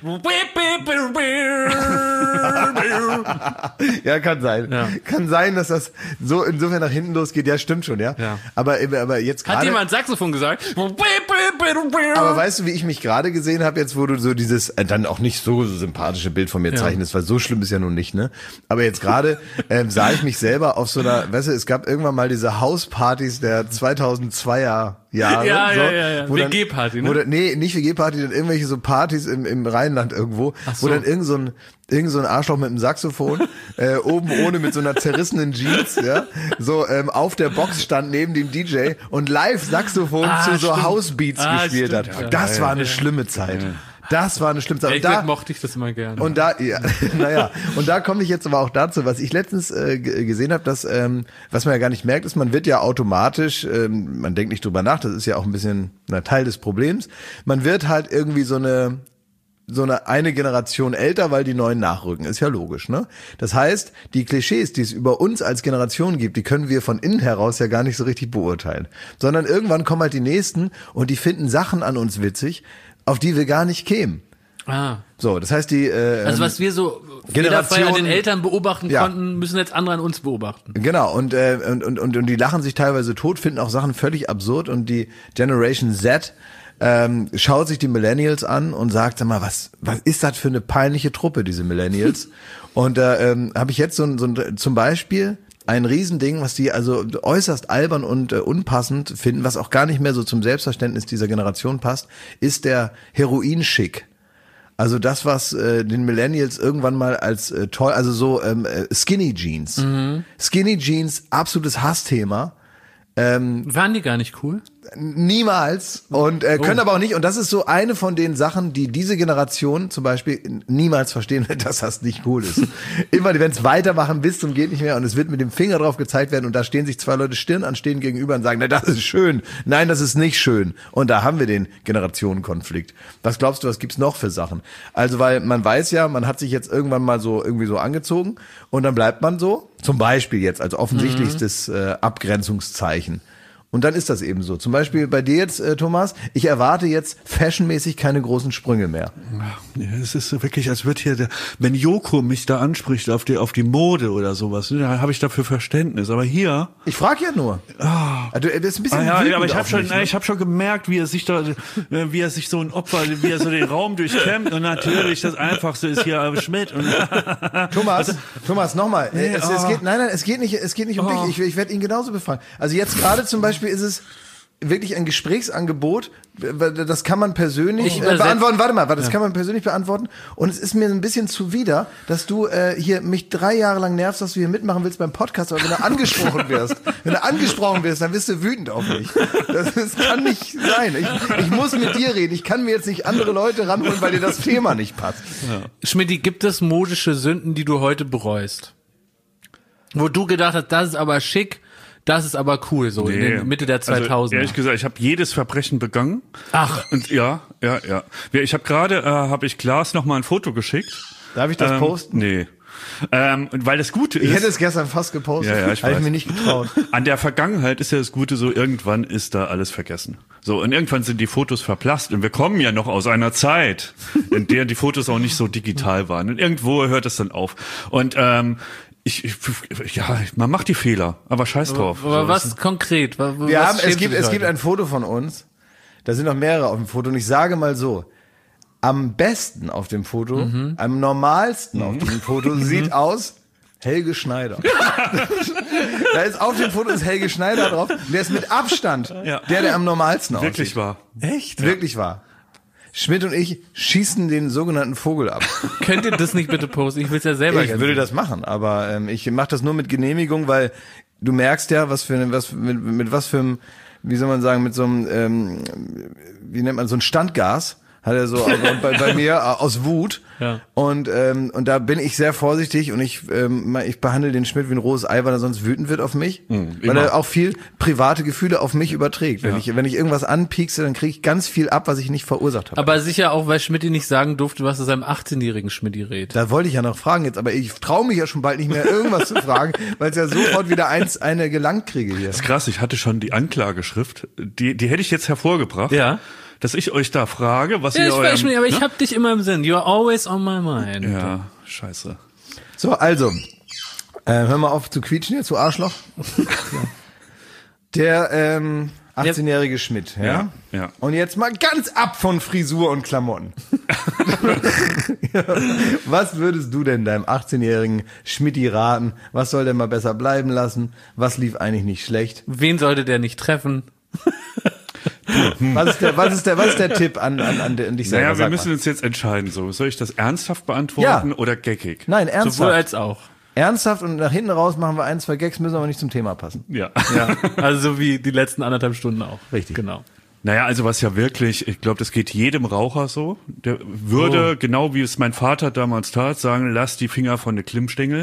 Ja, kann sein. Ja. Kann sein, dass das so insofern nach hinten losgeht. Ja, stimmt schon, ja. Ja. Aber, aber jetzt Hat gerade. jemand Saxophon gesagt? Aber weißt du, wie ich mich gerade gesehen habe, jetzt wo du so dieses äh, dann auch nicht so sympathische Bild von mir Ja. zeichnest, weil so schlimm ist ja nun nicht, ne? Aber jetzt gerade ähm, sah ich mich selber auf so einer, weißt du, es gab irgendwann mal diese Hauspartys der zweitausendzweier Jahre. Ja, so, ja, ja, ja. wo dann- W G-Party, ne? wo dann- Nee, nicht W G-Party, dann irgendwelche so Partys im, im Rheinland irgendwo, Ach so. wo dann irgend so ein, irgend so ein Arschloch mit einem Saxophon, äh, oben ohne mit so einer zerrissenen Jeans, ja, so ähm, auf der Box stand neben dem D J und live Saxophon Ah, zu so stimmt. Housebeats Ah, gespielt stimmt. hat. Ja, das geil. war eine schlimme Zeit. Das war eine schlimme Sache. Ehrlich gesagt mochte ich das immer gerne. Und da, ja, naja, und da komme ich jetzt aber auch dazu, was ich letztens äh, g- gesehen habe, dass, ähm, was man ja gar nicht merkt, ist, man wird ja automatisch, ähm, man denkt nicht drüber nach, das ist ja auch ein bisschen ein Teil des Problems, man wird halt irgendwie so eine, so eine eine Generation älter, weil die Neuen nachrücken, ist ja logisch, ne? Das heißt, die Klischees, die es über uns als Generation gibt, die können wir von innen heraus ja gar nicht so richtig beurteilen, sondern irgendwann kommen halt die Nächsten und die finden Sachen an uns witzig, auf die wir gar nicht kämen. Ah. So, das heißt, die äh, Also was wir so Generation- fehlerfrei an den Eltern beobachten Ja. konnten, müssen jetzt andere an uns beobachten. Genau, und, äh, und, und, und, und die lachen sich teilweise tot, finden auch Sachen völlig absurd und die Generation Z ähm, schaut sich die Millennials an und sagt, sag mal, was, was ist das für eine peinliche Truppe, diese Millennials? Und da ähm, habe ich jetzt so ein, so ein, zum Beispiel ein Riesending, was die also äußerst albern und äh, unpassend finden, was auch gar nicht mehr so zum Selbstverständnis dieser Generation passt, ist der Heroinschick. Also das, was äh, den Millennials irgendwann mal als äh, toll, also so ähm, äh, Skinny Jeans. Mhm. Skinny Jeans, absolutes Hassthema. Waren die gar nicht cool? Niemals und äh, können Oh. aber auch nicht, und das ist so eine von den Sachen, die diese Generation zum Beispiel niemals verstehen wird, dass das nicht cool ist. Immer, wenn es weitermachen bis zum geht nicht mehr und es wird mit dem Finger drauf gezeigt werden und da stehen sich zwei Leute Stirn an Stirn gegenüber und sagen, na, das ist schön, nein, das ist nicht schön, und da haben wir den Generationenkonflikt. Was glaubst du, was gibt's noch für Sachen? Also, weil man weiß ja, man hat sich jetzt irgendwann mal so irgendwie so angezogen und dann bleibt man so, zum Beispiel jetzt als offensichtlichstes äh, Abgrenzungszeichen. Und dann ist das eben so. Zum Beispiel bei dir jetzt, äh, Thomas, ich erwarte jetzt fashionmäßig keine großen Sprünge mehr. Ja, es ist so wirklich, als wird hier der, wenn Joko mich da anspricht auf die, auf die Mode oder sowas, ne, da habe ich dafür Verständnis. Aber hier, Ich frage ja nur. Also, das ist ein bisschen ah, ja, wütend aber ich habe auf schon, mich, ne? ich habe schon gemerkt, wie er sich da, äh, wie er sich so ein Opfer, wie er so den Raum durchkämmt und natürlich das Einfachste ist hier äh, Schmidt und Thomas, Thomas, nochmal. Nee, es, es oh. geht, nein, nein, es geht nicht, es geht nicht um Oh. dich. Ich, ich werde ihn genauso befragen. Also jetzt gerade zum Beispiel ist es wirklich ein Gesprächsangebot. Das kann man persönlich Ich äh, übersetz- beantworten. Warte mal, warte, das kann man persönlich beantworten. Und es ist mir ein bisschen zuwider, dass du äh, hier mich drei Jahre lang nervst, dass du hier mitmachen willst beim Podcast. Aber wenn du angesprochen wirst, wenn du angesprochen wirst, dann wirst du wütend auf mich. Das, das kann nicht sein. Ich, ich muss mit dir reden. Ich kann mir jetzt nicht andere Leute ranholen, weil dir das Thema nicht passt. Schmidti, gibt es modische Sünden, die du heute bereust? Wo du gedacht hast, das ist aber schick, das ist aber cool, so in der Mitte der zweitausender. Also, ehrlich gesagt, ich habe jedes Verbrechen begangen. Ach. Und ja, ja, ja. Ja, ich habe gerade, äh, habe ich Klaas noch mal ein Foto geschickt. Darf ich das ähm, posten? Nee. Ähm, und weil das Gute Ich hätte ist, es gestern fast gepostet. Ja, ja, ich Habe ich weiß. mir nicht getraut. an der Vergangenheit ist ja das Gute so, irgendwann ist da alles vergessen. So, und irgendwann sind die Fotos verblasst. Und wir kommen ja noch aus einer Zeit, in der die Fotos auch nicht so digital waren. Und irgendwo hört es dann auf. Und ähm, ich, ich, ja, man macht die Fehler, aber scheiß drauf. Aber So, was konkret? Was, Wir was haben, es schämst gibt, du dich es gibt heute? ein Foto von uns. Da sind noch mehrere auf dem Foto. Und ich sage mal so, am besten auf dem Foto, Mhm. am normalsten auf dem Foto sieht aus Helge Schneider. Da ist auf dem Foto ist Helge Schneider drauf. Der ist mit Abstand Ja. der, der am normalsten aussieht. wirklich wahr. Echt? Wirklich wahr. Schmidt und ich schießen den sogenannten Vogel ab. Könnt ihr das nicht bitte posten? Ich will's ja selber Ich gerne würde sehen. das machen, aber ähm, ich mache das nur mit Genehmigung, weil du merkst ja, was für eine, was mit, mit was für einem, wie soll man sagen, mit so einem, ähm, wie nennt man so ein Standgas hat er so also bei, bei mir äh, aus Wut. Ja. Und ähm, und da bin ich sehr vorsichtig und ich ähm, ich behandle den Schmidt wie ein rohes Ei, weil er sonst wütend wird auf mich, weil immer. er auch viel private Gefühle auf mich überträgt. Wenn ich wenn ich irgendwas anpiekse, dann kriege ich ganz viel ab, was ich nicht verursacht habe. Aber sicher auch, weil Schmidti nicht sagen durfte, was er seinem achtzehnjährigen Schmidti redet. Da wollte ich ja noch fragen jetzt, aber ich traue mich ja schon bald nicht mehr irgendwas zu fragen, weil es ja sofort wieder eins eine gelangt kriege hier. Das ist krass, ich hatte schon die Anklageschrift, die, die hätte ich jetzt hervorgebracht. Ja. Dass ich euch da frage, was Ja, ihr ich eurem, weiß nicht, aber ich ne? hab dich immer im Sinn. You're always on my mind. Ja, scheiße. So, also, äh, hör mal auf zu quietschen jetzt, du Arschloch. Der ähm, achtzehnjährige Schmidt, ja? Ja, ja. Und jetzt mal ganz ab von Frisur und Klamotten. Was würdest du denn deinem achtzehnjährigen Schmidti raten? Was soll der mal besser bleiben lassen? Was lief eigentlich nicht schlecht? Wen sollte der nicht treffen? Was ist der, was ist der, was ist der Tipp an, an, an dich selber? Naja, wir Sag müssen mal. uns jetzt entscheiden. So, soll ich das ernsthaft beantworten Ja. oder geckig? Nein, Sowohl ernsthaft. als auch. Ernsthaft und nach hinten raus machen wir ein, zwei Gags, müssen aber nicht zum Thema passen. Ja. Ja. Also so wie die letzten anderthalb Stunden auch. Richtig. Genau. Naja, also was ja wirklich, ich glaube, das geht jedem Raucher so. Der würde, oh. genau wie es mein Vater damals tat, sagen, lass die Finger von der Klimmstängel.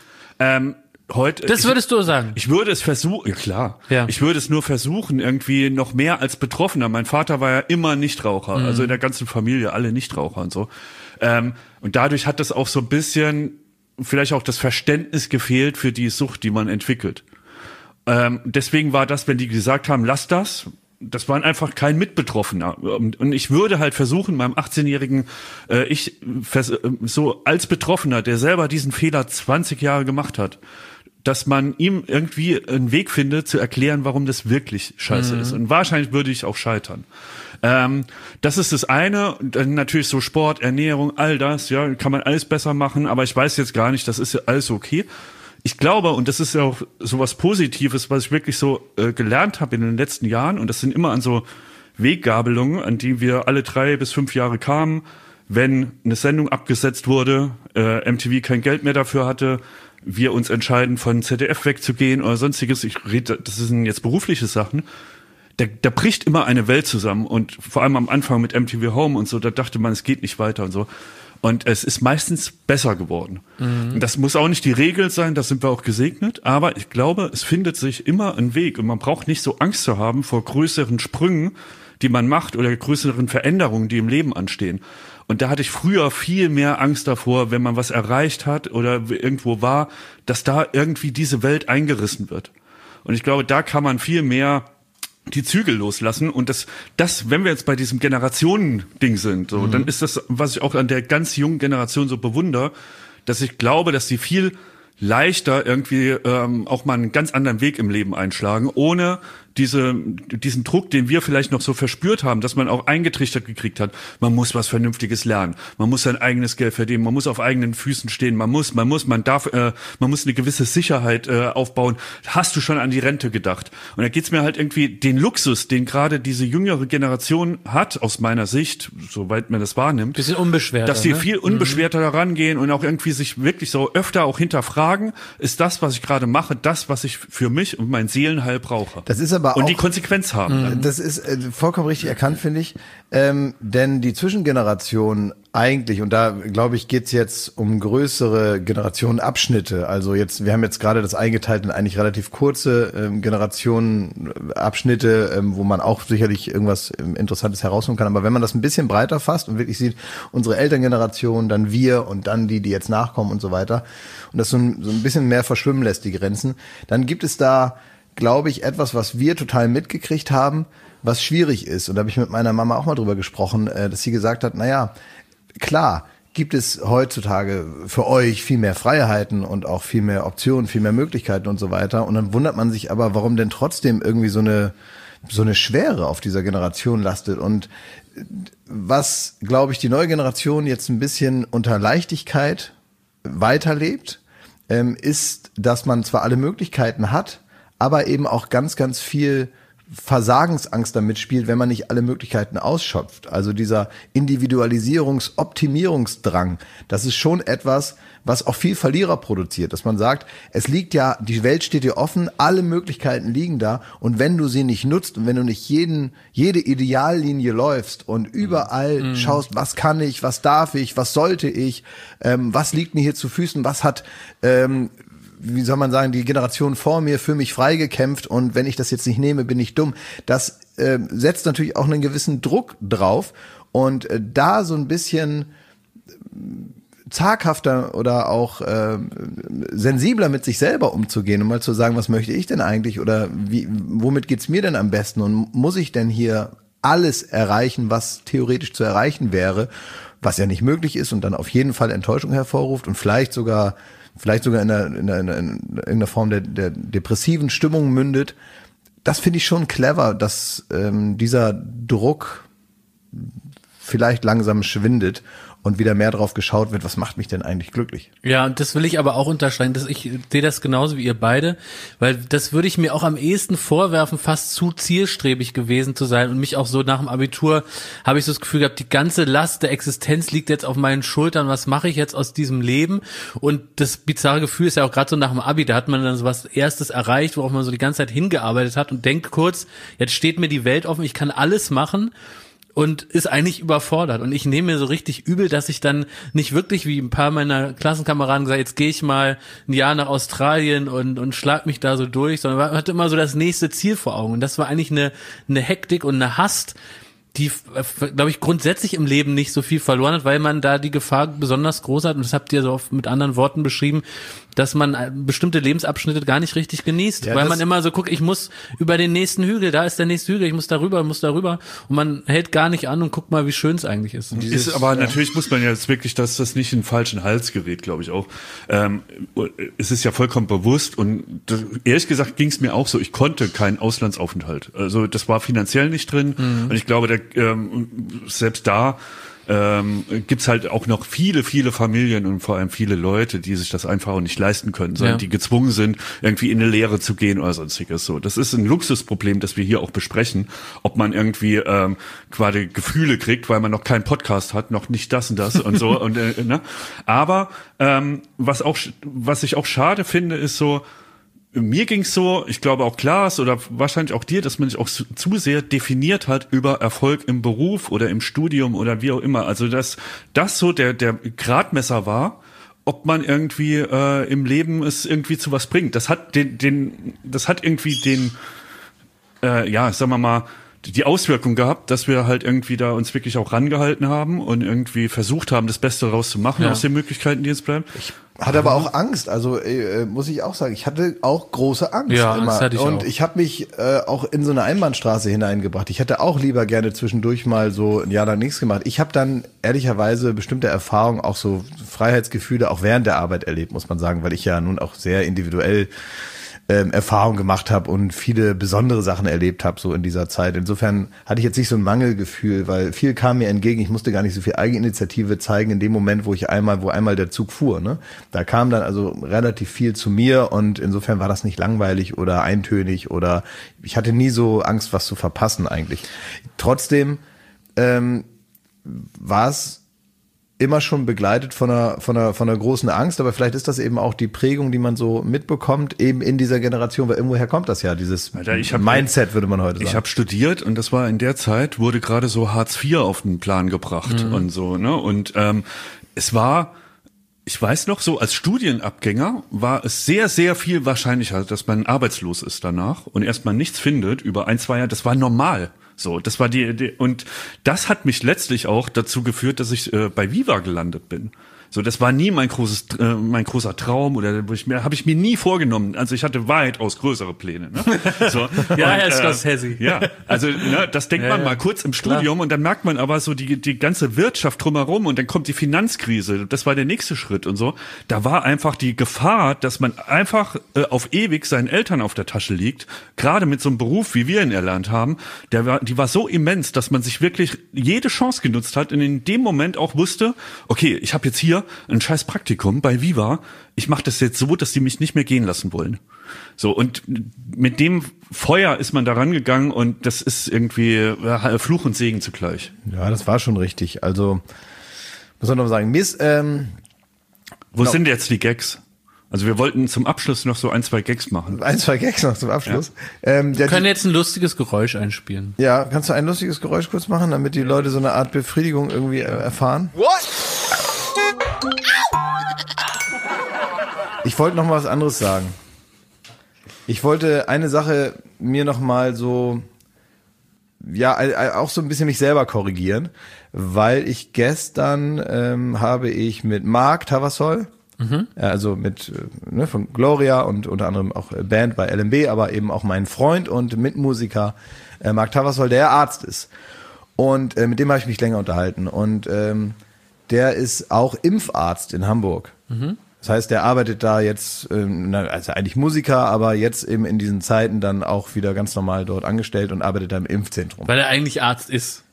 Ähm, heute, das würdest ich, du sagen? Ich würde es versuchen, ja klar, ja. ich würde es nur versuchen, irgendwie noch mehr als Betroffener. Mein Vater war ja immer Nichtraucher, mhm. also in der ganzen Familie alle Nichtraucher und so. Ähm, und dadurch hat das auch so ein bisschen, vielleicht auch das Verständnis gefehlt für die Sucht, die man entwickelt. Ähm, deswegen war das, wenn die gesagt haben, lass das, das war einfach kein Mitbetroffener. Und ich würde halt versuchen, meinem achtzehnjährigen, äh, ich vers- so als Betroffener, der selber diesen Fehler zwanzig Jahre gemacht hat, dass man ihm irgendwie einen Weg findet, zu erklären, warum das wirklich scheiße mhm. ist. Und wahrscheinlich würde ich auch scheitern. Ähm, das ist das eine. Und dann natürlich so Sport, Ernährung, all das, ja, kann man alles besser machen. Aber ich weiß jetzt gar nicht, das ist ja alles okay. Ich glaube, und das ist ja auch so was Positives, was ich wirklich so äh, gelernt habe in den letzten Jahren, und das sind immer an so Weggabelungen, an die wir alle drei bis fünf Jahre kamen, wenn eine Sendung abgesetzt wurde, äh, M T V kein Geld mehr dafür hatte, wir uns entscheiden, von Z D F wegzugehen oder sonstiges. Ich rede, das sind jetzt berufliche Sachen. Da, da bricht immer eine Welt zusammen, und vor allem am Anfang mit M T V Home und so, da dachte man, es geht nicht weiter und so. Und es ist meistens besser geworden. Mhm. Das muss auch nicht die Regel sein, da sind wir auch gesegnet. Aber ich glaube, es findet sich immer ein Weg. Und man braucht nicht so Angst zu haben vor größeren Sprüngen, die man macht, oder größeren Veränderungen, die im Leben anstehen. Und da hatte ich früher viel mehr Angst davor, wenn man was erreicht hat oder irgendwo war, dass da irgendwie diese Welt eingerissen wird. Und ich glaube, da kann man viel mehr die Zügel loslassen. Und das, das, wenn wir jetzt bei diesem Generationending sind, so, mhm. dann ist das, was ich auch an der ganz jungen Generation so bewundere, dass ich glaube, dass sie viel leichter irgendwie ähm, auch mal einen ganz anderen Weg im Leben einschlagen, ohne diese diesen Druck, den wir vielleicht noch so verspürt haben, dass man auch eingetrichtert gekriegt hat. Man muss was Vernünftiges lernen, man muss sein eigenes Geld verdienen, man muss auf eigenen Füßen stehen, man muss, man muss, man darf, äh, man muss eine gewisse Sicherheit äh, aufbauen. Hast du schon an die Rente gedacht? Und da geht's mir halt irgendwie den Luxus, den gerade diese jüngere Generation hat, aus meiner Sicht, soweit man das wahrnimmt, bisschen unbeschwerter, dass sie ne? viel unbeschwerter mhm. daran gehen und auch irgendwie sich wirklich so öfter auch hinterfragen, ist das, was ich gerade mache, das, was ich für mich und mein Seelenheil brauche. Das ist aber und auch, die Konsequenz haben. Mhm. Das ist äh, vollkommen richtig erkannt, finde ich. Ähm, denn die Zwischengeneration eigentlich, und da glaube ich, geht's jetzt um größere Generationenabschnitte. Also jetzt, wir haben jetzt gerade das eingeteilt in eigentlich relativ kurze ähm, Generationenabschnitte, ähm, wo man auch sicherlich irgendwas ähm, Interessantes herausholen kann. Aber wenn man das ein bisschen breiter fasst und wirklich sieht, unsere Elterngeneration, dann wir und dann die, die jetzt nachkommen und so weiter, und das so ein, so ein bisschen mehr verschwimmen lässt, die Grenzen, dann gibt es da, glaube ich, etwas, was wir total mitgekriegt haben, was schwierig ist. Und da habe ich mit meiner Mama auch mal drüber gesprochen, dass sie gesagt hat, naja, klar, gibt es heutzutage für euch viel mehr Freiheiten und auch viel mehr Optionen, viel mehr Möglichkeiten und so weiter. Und dann wundert man sich aber, warum denn trotzdem irgendwie so eine, so eine Schwere auf dieser Generation lastet. Und was, glaube ich, die neue Generation jetzt ein bisschen unter Leichtigkeit weiterlebt, ist, dass man zwar alle Möglichkeiten hat, aber eben auch ganz, ganz viel Versagensangst damit spielt, wenn man nicht alle Möglichkeiten ausschöpft. Also dieser Individualisierungs-, Optimierungsdrang, das ist schon etwas, was auch viel Verlierer produziert, dass man sagt, es liegt ja, die Welt steht dir offen, alle Möglichkeiten liegen da, und wenn du sie nicht nutzt und wenn du nicht jeden, jede Ideallinie läufst und überall mhm. schaust, was kann ich, was darf ich, was sollte ich, ähm, was liegt mir hier zu Füßen, was hat, ähm, wie soll man sagen, die Generation vor mir für mich freigekämpft, und wenn ich das jetzt nicht nehme, bin ich dumm. Das äh, setzt natürlich auch einen gewissen Druck drauf, und äh, da so ein bisschen zaghafter oder auch äh, sensibler mit sich selber umzugehen und mal zu sagen, was möchte ich denn eigentlich, oder wie, womit geht's mir denn am besten, und muss ich denn hier alles erreichen, was theoretisch zu erreichen wäre, was ja nicht möglich ist und dann auf jeden Fall Enttäuschung hervorruft und vielleicht sogar vielleicht sogar in einer, in einer, in einer Form der, der depressiven Stimmung mündet. Das finde ich schon clever, dass ähm, dieser Druck vielleicht langsam schwindet und wieder mehr drauf geschaut wird, was macht mich denn eigentlich glücklich? Ja, und das will ich aber auch unterstreichen, dass ich sehe das genauso wie ihr beide, weil das würde ich mir auch am ehesten vorwerfen, fast zu zielstrebig gewesen zu sein und mich auch so nach dem Abitur habe ich so das Gefühl gehabt, die ganze Last der Existenz liegt jetzt auf meinen Schultern, was mache ich jetzt aus diesem Leben? Und das bizarre Gefühl ist ja auch gerade so nach dem Abi, da hat man dann so was Erstes erreicht, worauf man so die ganze Zeit hingearbeitet hat und denkt kurz, jetzt steht mir die Welt offen, ich kann alles machen. Und ist eigentlich überfordert. Und ich nehme mir so richtig übel, dass ich dann nicht wirklich, wie ein paar meiner Klassenkameraden gesagt, jetzt gehe ich mal ein Jahr nach Australien und und schlag mich da so durch, sondern man hatte immer so das nächste Ziel vor Augen. Und das war eigentlich eine eine Hektik und eine Hast, die, glaube ich, grundsätzlich im Leben nicht so viel verloren hat, weil man da die Gefahr besonders groß hat, und das habt ihr so oft mit anderen Worten beschrieben, dass man bestimmte Lebensabschnitte gar nicht richtig genießt, ja, weil man immer so guckt, ich muss über den nächsten Hügel, da ist der nächste Hügel, ich muss darüber, muss darüber, und man hält gar nicht an und guckt mal, wie schön es eigentlich ist. Dieses, ist aber ja. Natürlich muss man ja jetzt wirklich, dass das nicht in den falschen Hals gerät, glaube ich auch. Ähm, es ist ja vollkommen bewusst, und das, ehrlich gesagt ging es mir auch so, ich konnte keinen Auslandsaufenthalt. Also das war finanziell nicht drin, mhm. und ich glaube, der, ähm, selbst da ähm, gibt's halt auch noch viele, viele Familien und vor allem viele Leute, die sich das einfach auch nicht leisten können, sondern ja. die gezwungen sind, irgendwie in eine Lehre zu gehen oder sonstiges. So, das ist ein Luxusproblem, das wir hier auch besprechen, ob man irgendwie ähm, quasi Gefühle kriegt, weil man noch keinen Podcast hat, noch nicht das und das und so. und äh, ne? Aber ähm, was auch, was ich auch schade finde, ist so, mir ging's so, ich glaube auch Klaas oder wahrscheinlich auch dir, dass man sich auch zu, zu sehr definiert hat über Erfolg im Beruf oder im Studium oder wie auch immer. Also dass das so der der Gradmesser war, ob man irgendwie äh, im Leben es irgendwie zu was bringt. Das hat den den das hat irgendwie den äh, ja, sagen wir mal, die Auswirkung gehabt, dass wir halt irgendwie da uns wirklich auch rangehalten haben und irgendwie versucht haben, das Beste daraus zu machen, ja. aus den Möglichkeiten, die jetzt bleiben. Ich hatte aber auch Angst, also äh, muss ich auch sagen, ich hatte auch große Angst ja, immer. Das hatte ich und auch. ich habe mich äh, auch in so eine Einbahnstraße hineingebracht. Ich hätte auch lieber gerne zwischendurch mal so ein Jahr lang nichts gemacht. Ich habe dann ehrlicherweise bestimmte Erfahrungen, auch so Freiheitsgefühle, auch während der Arbeit erlebt, muss man sagen, weil ich ja nun auch sehr individuell Ähm, Erfahrung gemacht habe und viele besondere Sachen erlebt habe so in dieser Zeit. Insofern hatte ich jetzt nicht so ein Mangelgefühl, weil viel kam mir entgegen. Ich musste gar nicht so viel Eigeninitiative zeigen in dem Moment, wo ich einmal, wo einmal der Zug fuhr. Ne? Da kam dann also relativ viel zu mir, und insofern war das nicht langweilig oder eintönig, oder ich hatte nie so Angst, was zu verpassen eigentlich. Trotzdem ähm, war es immer schon begleitet von einer, von einer, von einer großen Angst, aber vielleicht ist das eben auch die Prägung, die man so mitbekommt, eben in dieser Generation, weil irgendwoher kommt das ja, dieses Alter, ich hab, Mindset, würde man heute sagen. Ich habe studiert, und das war in der Zeit, wurde gerade so Hartz vier auf den Plan gebracht mhm. und so, ne, und ähm, es war, ich weiß noch, so als Studienabgänger war es sehr, sehr viel wahrscheinlicher, dass man arbeitslos ist danach und erstmal nichts findet über ein, zwei Jahre, das war normal. So, das war die, die und das hat mich letztlich auch dazu geführt, dass ich äh, bei Viva gelandet bin. So, das war nie mein großes, äh, mein großer Traum, oder wo ich mir, habe ich mir nie vorgenommen. Also ich hatte weitaus größere Pläne. Ne? So, ja, und, Herr Scorsese. Äh, ja, also ne, das denkt ja, man ja. mal kurz im Studium, klar. Und dann merkt man aber so die die ganze Wirtschaft drumherum, und dann kommt die Finanzkrise. Das war der nächste Schritt und so. Da war einfach die Gefahr, dass man einfach äh, auf ewig seinen Eltern auf der Tasche liegt. Gerade mit so einem Beruf, wie wir ihn erlernt haben, der war, die war so immens, dass man sich wirklich jede Chance genutzt hat und in dem Moment auch wusste, okay, ich habe jetzt hier ein scheiß Praktikum bei Viva, ich mache das jetzt so, dass die mich nicht mehr gehen lassen wollen. So, und mit dem Feuer ist man da rangegangen, und das ist irgendwie äh, Fluch und Segen zugleich. Ja, das war schon richtig. Also, muss man noch mal sagen, Miss, ähm, Wo no. sind jetzt die Gags? Also wir wollten zum Abschluss noch so ein, zwei Gags machen. Ein, zwei Gags noch zum Abschluss. Ja. Ähm, wir können jetzt ein lustiges Geräusch einspielen. Ja, kannst du ein lustiges Geräusch kurz machen, damit die Leute so eine Art Befriedigung irgendwie äh, erfahren? What? Ich wollte noch mal was anderes sagen. Ich wollte eine Sache mir noch mal so, ja, auch so ein bisschen mich selber korrigieren, weil ich gestern ähm, habe ich mit Mark Tavassol, mhm. also mit ne, von Gloria und unter anderem auch Band bei L M B, aber eben auch mein Freund und Mitmusiker äh, Mark Tavassol, der Arzt ist. Und äh, mit dem habe ich mich länger unterhalten. Und ähm, der ist auch Impfarzt in Hamburg. Mhm. Das heißt, der arbeitet da jetzt, ähm, also eigentlich Musiker, aber jetzt eben in diesen Zeiten dann auch wieder ganz normal dort angestellt und arbeitet da im Impfzentrum. Weil er eigentlich Arzt ist.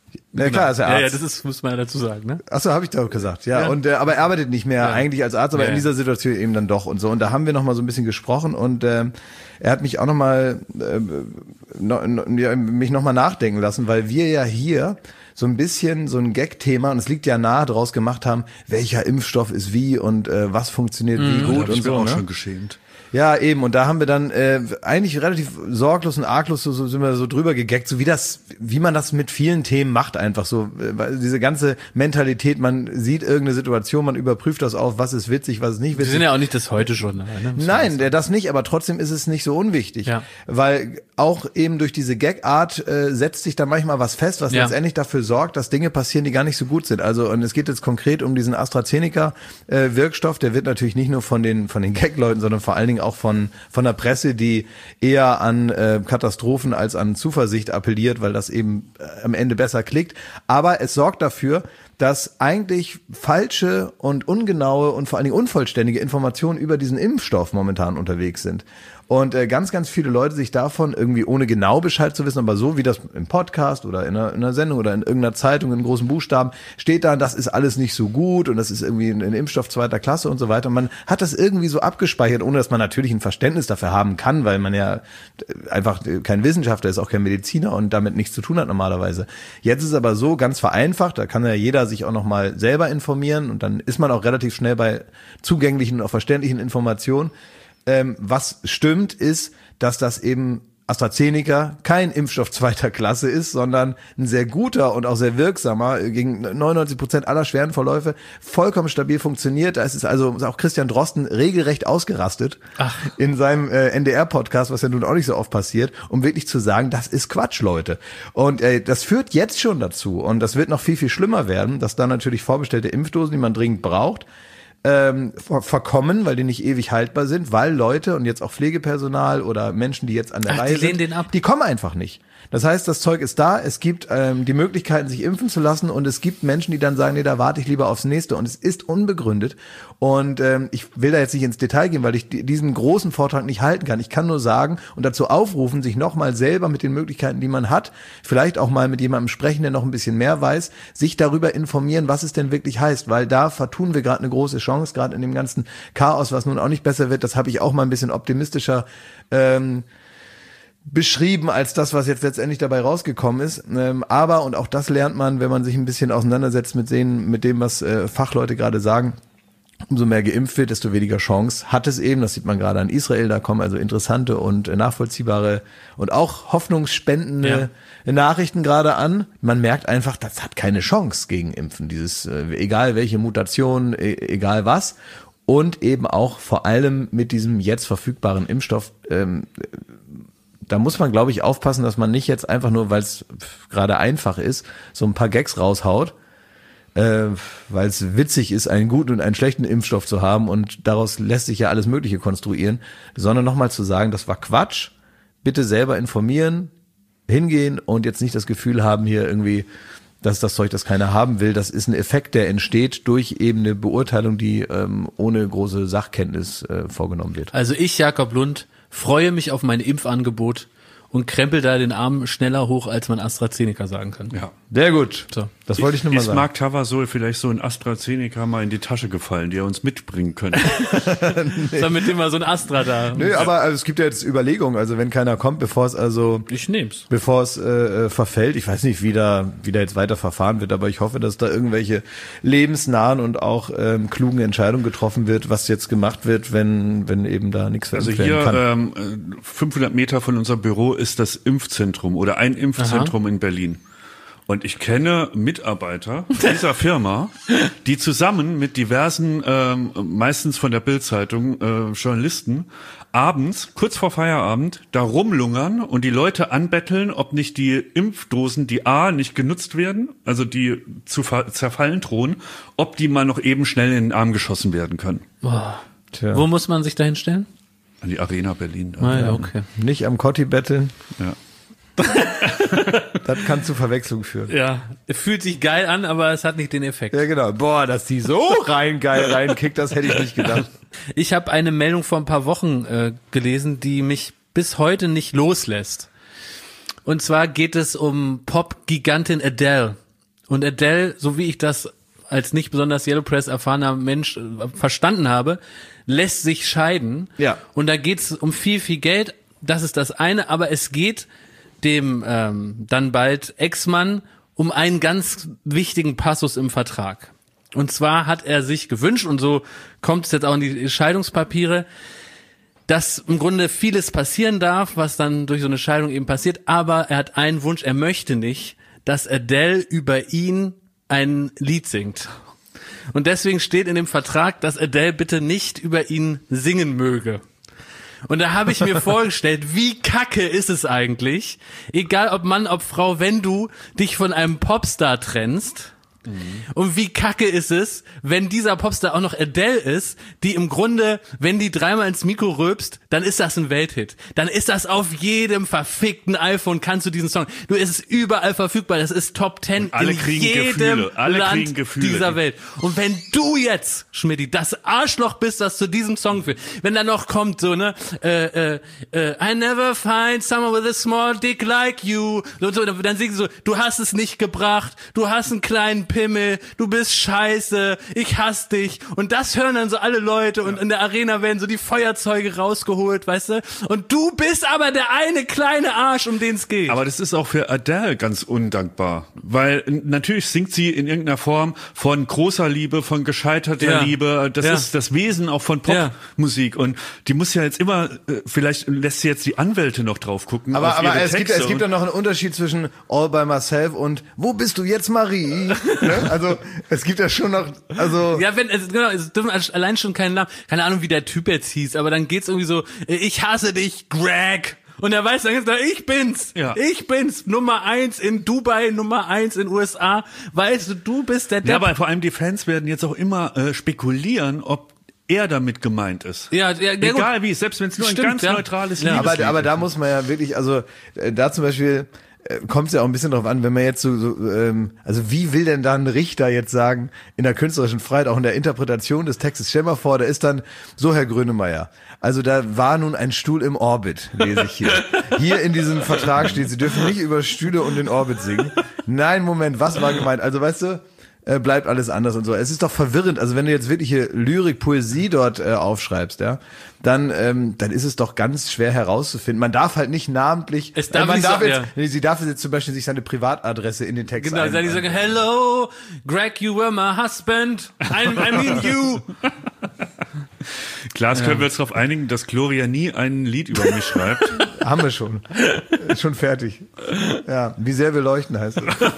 Ja, klar, ist er Ja, Arzt. ja, das ist, muss man ja dazu sagen, ne? Achso, habe ich doch gesagt, ja. Ja. Und äh, aber er arbeitet nicht mehr Ja. eigentlich als Arzt, aber Ja, in dieser Situation eben dann doch und so. Und da haben wir noch mal so ein bisschen gesprochen und ähm, er hat mich auch noch mal äh, no, no, ja, mich noch mal nachdenken lassen, weil wir ja hier so ein bisschen so ein Gag-Thema, und es liegt ja nahe, draus gemacht haben, welcher Impfstoff ist wie und äh, was funktioniert wie Da gut hab ich und mir so. auch Ne? schon geschämt. Ja, eben. Und da haben wir dann äh, eigentlich relativ sorglos und arglos so, so sind wir so drüber gegeckt, so wie das, wie man das mit vielen Themen macht, einfach so. Äh, weil diese ganze Mentalität, man sieht irgendeine Situation, man überprüft das auf, was ist witzig, was ist nicht Wir witzig. sind ja auch nicht das Heute-Journal, ne? Muss man Nein, sagen. der das nicht, aber trotzdem ist es nicht so unwichtig. Ja. Weil auch eben durch diese Gag-Art äh, setzt sich da manchmal was fest, was Ja. letztendlich dafür sorgt, dass Dinge passieren, die gar nicht so gut sind. Also, und es geht jetzt konkret um diesen AstraZeneca-Wirkstoff, der wird natürlich nicht nur von den von den Gag-Leuten, sondern vor allen Dingen auch von von der Presse, die eher an äh, Katastrophen als an Zuversicht appelliert, weil das eben äh, am Ende besser klickt. Aber es sorgt dafür, dass eigentlich falsche und ungenaue und vor allen Dingen unvollständige Informationen über diesen Impfstoff momentan unterwegs sind. Und äh, ganz, ganz viele Leute sich davon irgendwie ohne genau Bescheid zu wissen, aber so wie das im Podcast oder in einer, in einer Sendung oder in irgendeiner Zeitung in großen Buchstaben steht da, das ist alles nicht so gut und das ist irgendwie ein, ein Impfstoff zweiter Klasse und so weiter. Und man hat das irgendwie so abgespeichert, ohne dass man natürlich ein Verständnis dafür haben kann, weil man ja einfach kein Wissenschaftler ist, auch kein Mediziner und damit nichts zu tun hat normalerweise. Jetzt ist es aber so ganz vereinfacht, da kann ja jeder sich auch nochmal selber informieren und dann ist man auch relativ schnell bei zugänglichen und auch verständlichen Informationen. Ähm, was stimmt, ist, dass das eben AstraZeneca kein Impfstoff zweiter Klasse ist, sondern ein sehr guter und auch sehr wirksamer, gegen neunundneunzig Prozent aller schweren Verläufe vollkommen stabil funktioniert. Da ist es also ist auch Christian Drosten regelrecht ausgerastet Ach. in seinem äh, N D R-Podcast, was ja nun auch nicht so oft passiert, um wirklich zu sagen, das ist Quatsch, Leute. Und äh, das führt jetzt schon dazu, und das wird noch viel, viel schlimmer werden, dass da natürlich vorbestellte Impfdosen, die man dringend braucht, ähm, ver- verkommen, weil die nicht ewig haltbar sind, weil Leute und jetzt auch Pflegepersonal oder Menschen, die jetzt an der Ach, Reihe die lehnen sind, den ab. die kommen einfach nicht. Das heißt, das Zeug ist da, es gibt ähm, die Möglichkeiten, sich impfen zu lassen, und es gibt Menschen, die dann sagen, nee, da warte ich lieber aufs nächste, und es ist unbegründet. Und ähm, ich will da jetzt nicht ins Detail gehen, weil ich die, diesen großen Vortrag nicht halten kann. Ich kann nur sagen und dazu aufrufen, sich nochmal selber mit den Möglichkeiten, die man hat, vielleicht auch mal mit jemandem sprechen, der noch ein bisschen mehr weiß, sich darüber informieren, was es denn wirklich heißt, weil da vertun wir gerade eine große Chance, gerade in dem ganzen Chaos, was nun auch nicht besser wird. Das habe ich auch mal ein bisschen optimistischer ähm, beschrieben als das, was jetzt letztendlich dabei rausgekommen ist. Ähm, aber, und auch das lernt man, wenn man sich ein bisschen auseinandersetzt mit denen, mit dem, was äh, Fachleute gerade sagen, umso mehr geimpft wird, desto weniger Chance hat es eben. Das sieht man gerade an Israel. Da kommen also interessante und äh, nachvollziehbare und auch hoffnungsspendende Ja. Nachrichten gerade an. Man merkt einfach, das hat keine Chance gegen Impfen. Dieses, äh, egal welche Mutation, e- egal was. Und eben auch vor allem mit diesem jetzt verfügbaren Impfstoff, ähm, da muss man, glaube ich, aufpassen, dass man nicht jetzt einfach nur, weil es gerade einfach ist, so ein paar Gags raushaut, äh, weil es witzig ist, einen guten und einen schlechten Impfstoff zu haben, und daraus lässt sich ja alles Mögliche konstruieren, sondern nochmal zu sagen, das war Quatsch, bitte selber informieren, hingehen und jetzt nicht das Gefühl haben, hier irgendwie, dass das Zeug, das keiner haben will. Das ist ein Effekt, der entsteht durch eben eine Beurteilung, die ähm, ohne große Sachkenntnis äh, vorgenommen wird. Also ich, Jakob Lund, freue mich auf mein Impfangebot und krempel da den Arm schneller hoch, als man AstraZeneca sagen kann. Ja. Sehr gut. So. Das wollte ich nur mal Ist sagen. Mark Tavasol vielleicht so ein AstraZeneca mal in die Tasche gefallen, die er uns mitbringen könnte? Dann mit dem mal so ein Astra da. Nö, aber also, es gibt ja jetzt Überlegungen, also wenn keiner kommt, bevor es also Ich nehm's. bevor es äh, verfällt, ich weiß nicht, wie da, wie da jetzt weiter verfahren wird, aber ich hoffe, dass da irgendwelche lebensnahen und auch ähm, klugen Entscheidungen getroffen wird, was jetzt gemacht wird, wenn wenn eben da nichts Also verimpft hier werden kann. ähm, fünfhundert Meter von unserem Büro ist das Impfzentrum oder ein Impfzentrum in Berlin. Und ich kenne Mitarbeiter dieser Firma, die zusammen mit diversen, ähm, meistens von der Bild-Zeitung, äh, Journalisten, abends, kurz vor Feierabend, da rumlungern und die Leute anbetteln, ob nicht die Impfdosen, die A, nicht genutzt werden, also die zu ver- zerfallen drohen, ob die mal noch eben schnell in den Arm geschossen werden können. Boah. Tja. Wo muss man sich da hinstellen? An die Arena Berlin. Da. Ah, ja, okay. Nicht am Kotti betteln, Ja. das kann zu Verwechslung führen. Ja, fühlt sich geil an, aber es hat nicht den Effekt. Ja, genau. Boah, dass die so rein geil reinkickt, das hätte ich nicht gedacht. Ich habe eine Meldung vor ein paar Wochen äh, gelesen, die mich bis heute nicht loslässt. Und zwar geht es um Pop-Gigantin Adele. Und Adele, so wie ich das als nicht besonders Yellow Press erfahrener Mensch äh, verstanden habe, lässt sich scheiden. Ja. Und da geht's um viel, viel Geld. Das ist das eine. Aber es geht dem ähm, dann bald Ex-Mann um einen ganz wichtigen Passus im Vertrag. Und zwar hat er sich gewünscht, und so kommt es jetzt auch in die Scheidungspapiere, dass im Grunde vieles passieren darf, was dann durch so eine Scheidung eben passiert, aber er hat einen Wunsch, er möchte nicht, dass Adele über ihn ein Lied singt. Und deswegen steht in dem Vertrag, dass Adele bitte nicht über ihn singen möge. Und da habe ich mir vorgestellt, wie kacke ist es eigentlich, egal ob Mann, ob Frau, wenn du dich von einem Popstar trennst, und wie kacke ist es, wenn dieser Popstar auch noch Adele ist, die im Grunde, wenn die dreimal ins Mikro rülpst, dann ist das ein Welthit. Dann ist das auf jedem verfickten iPhone, kannst du diesen Song. Du, es ist überall verfügbar, das ist Top Ten alle in kriegen jedem Gefühle. Alle Land kriegen Gefühle. dieser Welt. Und wenn du jetzt, Schmidti, das Arschloch bist, das zu diesem Song führt, wenn da noch kommt so, ne, äh, äh, äh, I never find someone with a small dick like you, so, so, dann singen sie so, du hast es nicht gebracht, du hast einen kleinen Pimmel, du bist scheiße, ich hasse dich. Und das hören dann so alle Leute und in der Arena werden so die Feuerzeuge rausgeholt, weißt du? Und du bist aber der eine kleine Arsch, um den es geht. Aber das ist auch für Adele ganz undankbar, weil natürlich singt sie in irgendeiner Form von großer Liebe, von gescheiterter Ja. Liebe. Das Ja. ist das Wesen auch von Popmusik. Und die muss ja jetzt immer, äh, vielleicht lässt sie jetzt die Anwälte noch drauf gucken. Aber, auf aber ihre es, gibt, Texte es gibt und- ja noch einen Unterschied zwischen All by Myself und Wo bist du jetzt, Marie? Ne? Also es gibt ja schon noch, also Ja, wenn, es, genau, es dürfen allein schon keinen Namen, keine Ahnung, wie der Typ jetzt hieß, aber dann geht's irgendwie so, äh, ich hasse dich, Greg. Und er weiß dann jetzt, ich bin's, Ja. ich bin's, Nummer eins in Dubai, Nummer eins in U S A, weißt du, du bist der Depp. Ja, aber vor allem die Fans werden jetzt auch immer äh, spekulieren, ob er damit gemeint ist. ja, ja, ja, gut. Egal wie, selbst wenn es nur ein Stimmt, ganz ja. neutrales Ja. Lied aber, ist. aber da muss man ja wirklich, also äh, da zum Beispiel kommt es ja auch ein bisschen drauf an, wenn man jetzt so, so ähm, also wie will denn da ein Richter jetzt sagen, in der künstlerischen Freiheit, auch in der Interpretation des Textes, stell mal vor, da ist dann, so Herr Grönemeyer, also da war nun ein Stuhl im Orbit, lese ich hier. Hier in diesem Vertrag steht, Sie dürfen nicht über Stühle und den Orbit singen. Nein, Moment, was war gemeint? Also weißt du, äh, bleibt alles anders und so. Es ist doch verwirrend, also wenn du jetzt wirklich hier Lyrik, Poesie dort äh, aufschreibst, ja, dann ähm, dann ist es doch ganz schwer herauszufinden. Man darf halt nicht namentlich, Es darf äh, man nicht darf so- jetzt, ja. nee, sie darf jetzt zum Beispiel sich seine Privatadresse in den Text Genau, ein- dann die sagen, hello, Greg, you were my husband, I, I mean you. Klar, das können wir uns darauf einigen, dass Gloria nie ein Lied über mich schreibt. Haben wir schon. Ist schon fertig. Ja, wie sehr wir leuchten heißt es. Das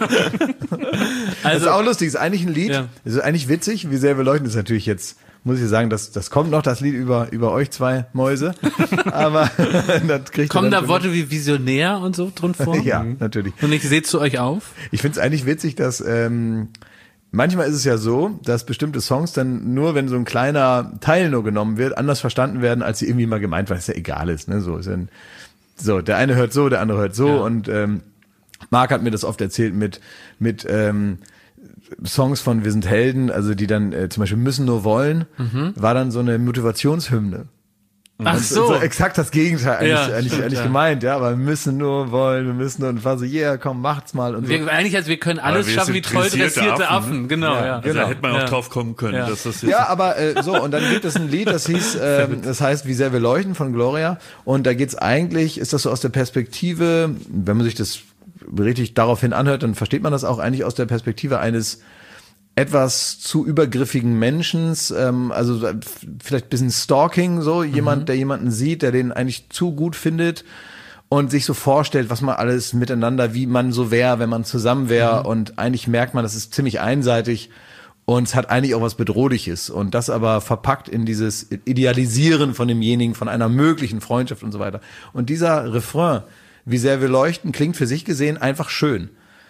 Also, ist auch lustig, ist eigentlich ein Lied, Ja. ist eigentlich witzig, wie sehr wir leuchten ist natürlich jetzt, muss ich sagen, das, das kommt noch, das Lied über, über euch zwei Mäuse, aber das kriegt ihr kommen dann da schon Worte wie Visionär und so drin vor? noch. Ja, natürlich. Und ich sehe zu euch auf? Ich finde es eigentlich witzig, dass ähm, manchmal ist es ja so, dass bestimmte Songs dann nur, wenn so ein kleiner Teil nur genommen wird, anders verstanden werden, als sie irgendwie mal gemeint waren, was ja egal ist. Ne? So, ist ja ein, so, der eine hört so, der andere hört so Ja. und ähm, Marc hat mir das oft erzählt mit mit ähm, Songs von Wir sind Helden, also die dann äh, zum Beispiel Müssen nur wollen, war dann so eine Motivationshymne. Ach Und so. exakt das Gegenteil eigentlich, Ja, eigentlich, stimmt, eigentlich ja. gemeint, ja, aber wir müssen nur wollen, wir müssen nur, und war so, yeah, komm, macht's mal und so. Wir, eigentlich, also wir können alles wir schaffen sind wie toll dressierte dressierte Affen, Affen. ne? Genau, Ja, ja. Also genau. da hätte man auch Ja. drauf kommen können, Ja. dass das jetzt Ja, aber äh, so, und dann gibt es ein Lied, das hieß, ähm, das heißt Wie sehr wir leuchten von Gloria. Und da geht's eigentlich, ist das so aus der Perspektive, wenn man sich das richtig daraufhin anhört, dann versteht man das auch eigentlich aus der Perspektive eines etwas zu übergriffigen Menschen, ähm, also vielleicht ein bisschen Stalking, so jemand, der jemanden sieht, der den eigentlich zu gut findet und sich so vorstellt, was man alles miteinander, wie man so wäre, wenn man zusammen wäre, und eigentlich merkt man, das ist ziemlich einseitig und es hat eigentlich auch was Bedrohliches, und das aber verpackt in dieses Idealisieren von demjenigen, von einer möglichen Freundschaft und so weiter. Und dieser Refrain, wie sehr wir leuchten, klingt für sich gesehen einfach schön,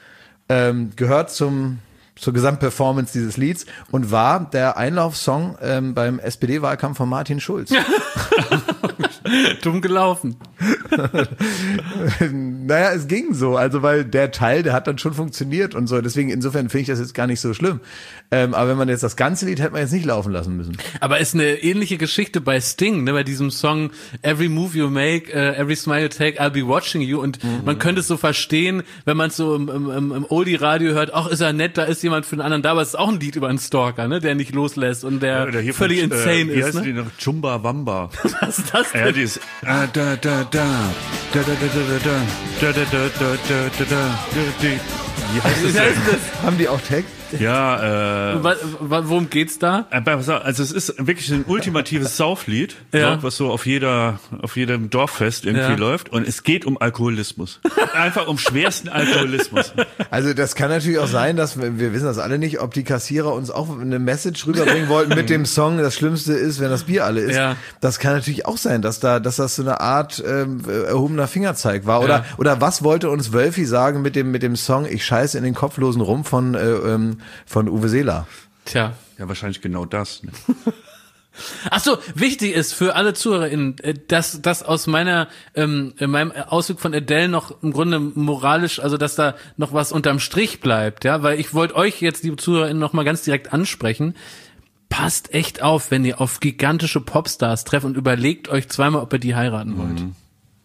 ähm, gehört zum zur Gesamtperformance dieses Lieds und war der Einlaufsong ähm, beim S P D-Wahlkampf von Martin Schulz. Dumm gelaufen. naja, es ging so, also weil der Teil, der hat dann schon funktioniert und so, deswegen insofern finde ich das jetzt gar nicht so schlimm. Ähm, aber wenn man jetzt das ganze Lied hätte man jetzt nicht laufen lassen müssen. Aber ist eine ähnliche Geschichte bei Sting, ne, bei diesem Song Every Move You Make, uh, Every Smile You Take, I'll Be Watching You, und mhm. man könnte es so verstehen, wenn man es so im, im, im Oldie-Radio hört, ach, ist er nett, da ist jemand für den anderen da, aber es ist auch ein Lied über einen Stalker, ne, der nicht loslässt und der ja, völlig von, insane äh, wie ist, heißt ne? die noch? Chumba Wamba. Was ist das denn? Ja, die ist ah, da da da da da da da da da da da da da da da. Wie heißt das denn? Haben die auch Text? Ja, äh, Wa- wa- worum geht's da? also es ist wirklich ein ultimatives Sauflied, Ja. so, was so auf jeder, auf jedem Dorffest irgendwie Ja. läuft, und es geht um Alkoholismus. Einfach um schwersten Alkoholismus. Also das kann natürlich auch sein, dass wir, wir wissen das alle nicht, ob die Kassierer uns auch eine Message rüberbringen wollten mit dem Song, das Schlimmste ist, wenn das Bier alle ist. Ja. Das kann natürlich auch sein, dass da, dass das so eine Art ähm, erhobener Fingerzeig war. Oder Ja. oder was wollte uns Wölfi sagen mit dem mit dem Song Ich scheiße in den kopflosen Rum von äh, ähm, von Uwe Seeler? Tja. Ja, wahrscheinlich genau das. Ne? Ach so, wichtig ist für alle ZuhörerInnen, äh, dass das aus meiner ähm, in meinem Ausdruck von Adele noch im Grunde moralisch, also dass da noch was unterm Strich bleibt, ja, weil ich wollte euch jetzt, liebe ZuhörerInnen, noch mal ganz direkt ansprechen. Passt echt auf, wenn ihr auf gigantische Popstars trefft und überlegt euch zweimal, ob ihr die heiraten wollt. Mhm.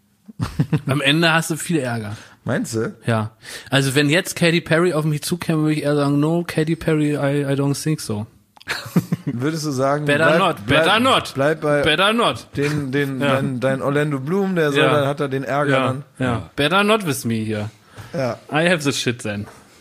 Am Ende hast du viel Ärger. Meinst du? Ja. Also wenn jetzt Katy Perry auf mich zukäme, würde ich eher sagen, no, Katy Perry, I, I don't think so. Würdest du sagen, Better bleib, not, bleib, better not. bleib bei Better not. den, den, Ja. dein, dein Orlando Bloom, der soll, Ja. dann hat er den Ärger Ja, dann. ja. Better not with me hier. Ja. I have the shit then.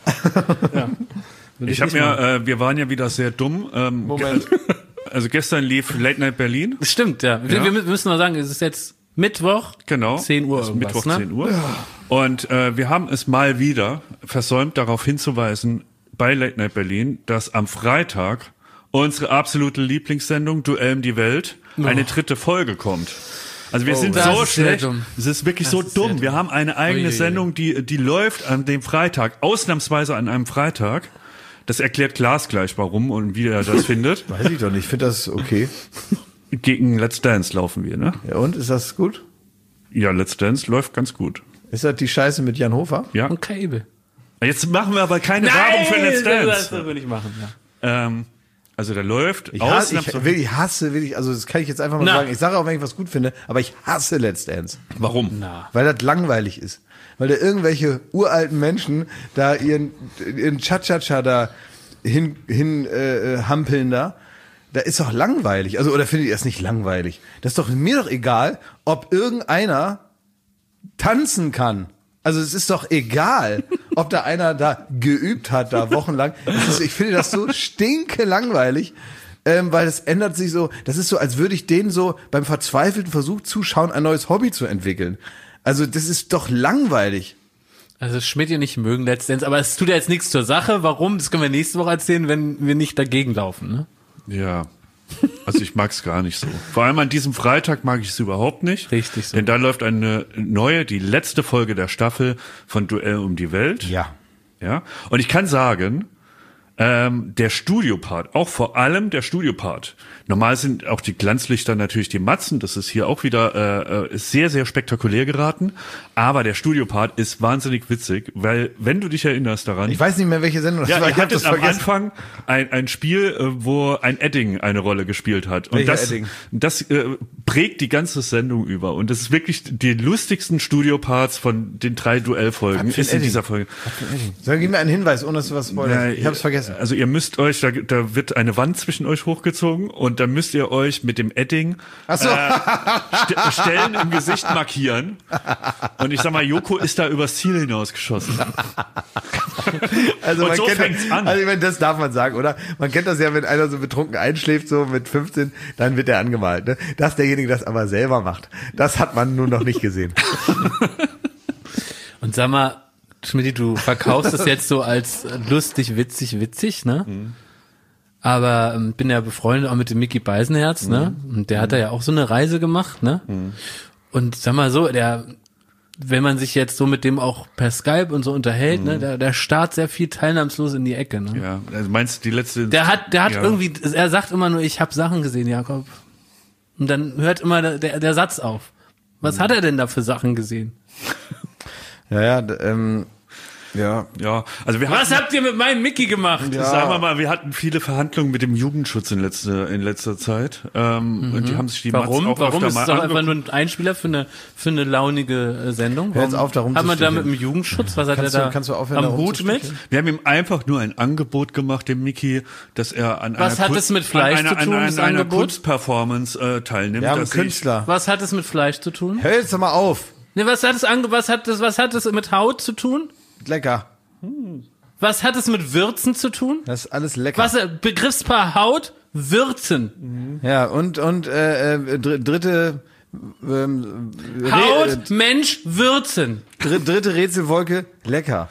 Ja. Würde Ich habe nicht machen. mir, äh, wir waren ja wieder sehr dumm. Ähm, Moment. ge- Also gestern lief Late Night Berlin. Stimmt, ja. Wir, Ja. wir müssen mal sagen, es ist jetzt Mittwoch, Genau. zehn Uhr Ist irgendwas, Mittwoch ne? zehn Uhr. Und äh, wir haben es mal wieder versäumt, darauf hinzuweisen bei Late Night Berlin, dass am Freitag unsere absolute Lieblingssendung Duell um die Welt eine dritte Folge kommt. Also wir Oh, sind das so ist sehr schlecht. dumm. Es ist wirklich Das so ist sehr dumm. dumm. Wir haben eine eigene Ui. Sendung, die die läuft an dem Freitag, ausnahmsweise an einem Freitag. Das erklärt Klaas gleich, warum und wie er das findet. Weiß ich doch nicht. Ich finde das okay. Gegen Let's Dance laufen wir, ne? Ja, und? Ist das gut? Ja, Let's Dance läuft ganz gut. Ist das die Scheiße mit Jan Hofer? Ja. Und Cable. Jetzt machen wir aber keine Werbung für Let's Das Dance. würde ich machen, ja. Ähm, also der läuft. Ich hasse, ich, ausnahmsweise- wirklich, ich hasse, wirklich, also das kann ich jetzt einfach mal Na. sagen. Ich sage auch, wenn ich was gut finde, aber ich hasse Let's Dance. Warum? Na. Weil das langweilig ist. Weil da irgendwelche uralten Menschen da ihren, ihren Cha-Cha-Cha da hin, hin äh, hampeln da. Da ist doch langweilig. Also, oder findet ihr das nicht langweilig? Das ist doch mir doch egal, ob irgendeiner tanzen kann. Also es ist doch egal, ob da einer da geübt hat, da wochenlang. Das ist, ich finde das so stinke langweilig, ähm, weil es ändert sich so, das ist so, als würde ich denen so beim verzweifelten Versuch zuschauen, ein neues Hobby zu entwickeln. Also das ist doch langweilig. Also Schmidt ihr nicht mögen letztendlich, aber es tut ja jetzt nichts zur Sache. Warum? Das können wir nächste Woche erzählen, wenn wir nicht dagegen laufen, ne? Ja. Also ich mag's gar nicht so. Vor allem an diesem Freitag mag ich es überhaupt nicht. Richtig so. Denn da läuft eine neue, die letzte Folge der Staffel von Duell um die Welt. Ja. Ja. Und ich kann sagen, ähm, der Studiopart, auch vor allem der Studiopart. Normal sind auch die Glanzlichter natürlich die Matzen. Das ist hier auch wieder äh, äh, sehr, sehr spektakulär geraten. Aber der Studiopart ist wahnsinnig witzig, weil, wenn du dich erinnerst daran. Ich weiß nicht mehr, welche Sendung das Ja, war. ihr Ich hab hattet das am vergessen. Anfang ein, ein Spiel, äh, wo ein Edding eine Rolle gespielt hat. Und Welcher das, Edding? das äh, prägt die ganze Sendung über. Und das ist wirklich die lustigsten Studioparts von den drei Duellfolgen Was für ein ist in Edding? dieser Folge. Sag, gib mir einen Hinweis, ohne dass du was spoilerst. Ja, Ich hab's vergessen. Also ihr müsst euch, da, da wird eine Wand zwischen euch hochgezogen und da müsst ihr euch mit dem Edding Ach so. äh, St Stellen im Gesicht markieren. Und ich sag mal, Joko ist da übers Ziel hinausgeschossen. Also Und man so kennt fängt's an. Also ich meine, das darf man sagen, oder? Man kennt das ja, wenn einer so betrunken einschläft, so mit fünfzehn, dann wird er angemalt. Ne? Dass derjenige das aber selber macht, das hat man nur noch nicht gesehen. Und sag mal, Schmidt, du verkaufst es jetzt so als lustig, witzig, witzig, ne? Mhm. Aber ähm, bin ja befreundet auch mit dem Micky Beisenherz, ne? Und der hat da ja auch so eine Reise gemacht, ne? Mhm. Und sag mal so, der, wenn man sich jetzt so mit dem auch per Skype und so unterhält, ne, der, der starrt sehr viel teilnahmslos in die Ecke, ne? Ja, also meinst du die letzte? Der hat, der hat Ja. irgendwie, er sagt immer nur, ich habe Sachen gesehen, Jakob. Und dann hört immer der, der, der Satz auf. Was hat er denn da für Sachen gesehen? Ja, ja, d- ähm, ja. Ja, also wir Was hatten, habt ihr mit meinem Mickey gemacht? Ja. sagen wir mal, wir hatten viele Verhandlungen mit dem Jugendschutz in letzter, in letzter Zeit. Ähm, Und die haben sich die Warum? Mats auch Warum öfter ist mal es doch einfach angeguckt. nur ein Einspieler für eine für eine launige äh, Sendung? Hör jetzt Warum auf, da hat man da mit rumzusticheln. dem Jugendschutz? Was hat Kannst er du- da kannst du aufhören, am da Hut mit? rumzusticheln? Wir haben ihm einfach nur ein Angebot gemacht, dem Mickey, dass er an Was einer, hat Kun- es mit Fleisch an einer, zu tun, an einer, das an einer Angebot? Kunstperformance äh, teilnimmt. Wir haben einen dass ich- Künstler. Was hat es mit Fleisch zu tun? Hör jetzt doch mal auf. Ne, was hat es ange was hat es was hat es mit Haut zu tun? Lecker. Was hat es mit Würzen zu tun? Das ist alles lecker. Was äh, Begriffspaar Haut, Würzen. Ja, und, und äh, äh, dr- dritte ähm, Re- Haut, Mensch, Würzen. äh, dr- dritte Rätselwolke, lecker.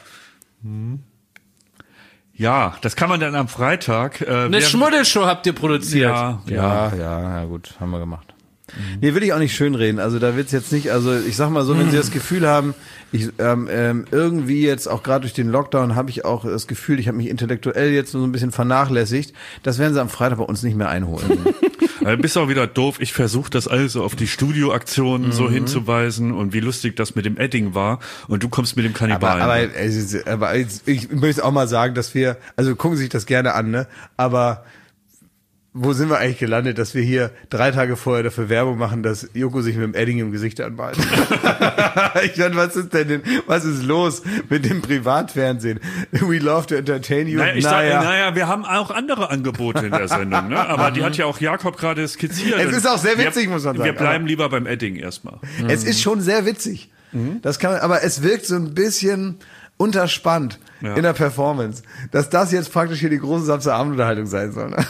Ja, das kann man dann am Freitag. Äh, Eine während- Schmuddelshow habt ihr produziert. Ja, Ja, ja, ja, gut, haben wir gemacht. Nee, will ich auch nicht schönreden. Also da wird's jetzt nicht, also ich sag mal so, wenn Sie das Gefühl haben, ich ähm, ähm, irgendwie jetzt auch gerade durch den Lockdown habe ich auch das Gefühl, ich habe mich intellektuell jetzt so ein bisschen vernachlässigt, das werden Sie am Freitag bei uns nicht mehr einholen. Also bist auch wieder doof. Ich versuche das alles so auf die Studioaktionen so hinzuweisen und wie lustig das mit dem Edding war. Und du kommst mit dem aber Kannibalen. aber, es ist, aber jetzt- ich möchte auch mal sagen, dass wir, also gucken Sie sich das gerne an, ne? Aber wo sind wir eigentlich gelandet, dass wir hier drei Tage vorher dafür Werbung machen, dass Joko sich mit dem Edding im Gesicht anmalt? Ich meine, was ist denn, denn, was ist los mit dem Privatfernsehen? We love to entertain you. Naja, ich naja. sag, naja, wir haben auch andere Angebote in der Sendung, ne? Aber die hat ja auch Jakob gerade skizziert. Es ist auch sehr witzig, wir, muss man sagen, Wir bleiben aber- lieber beim Edding erstmal. Es ist schon sehr witzig. Das kann man, aber es wirkt so ein bisschen unterspannt Ja. in der Performance, dass das jetzt praktisch hier die große Samstagabendunterhaltung sein soll. Ne?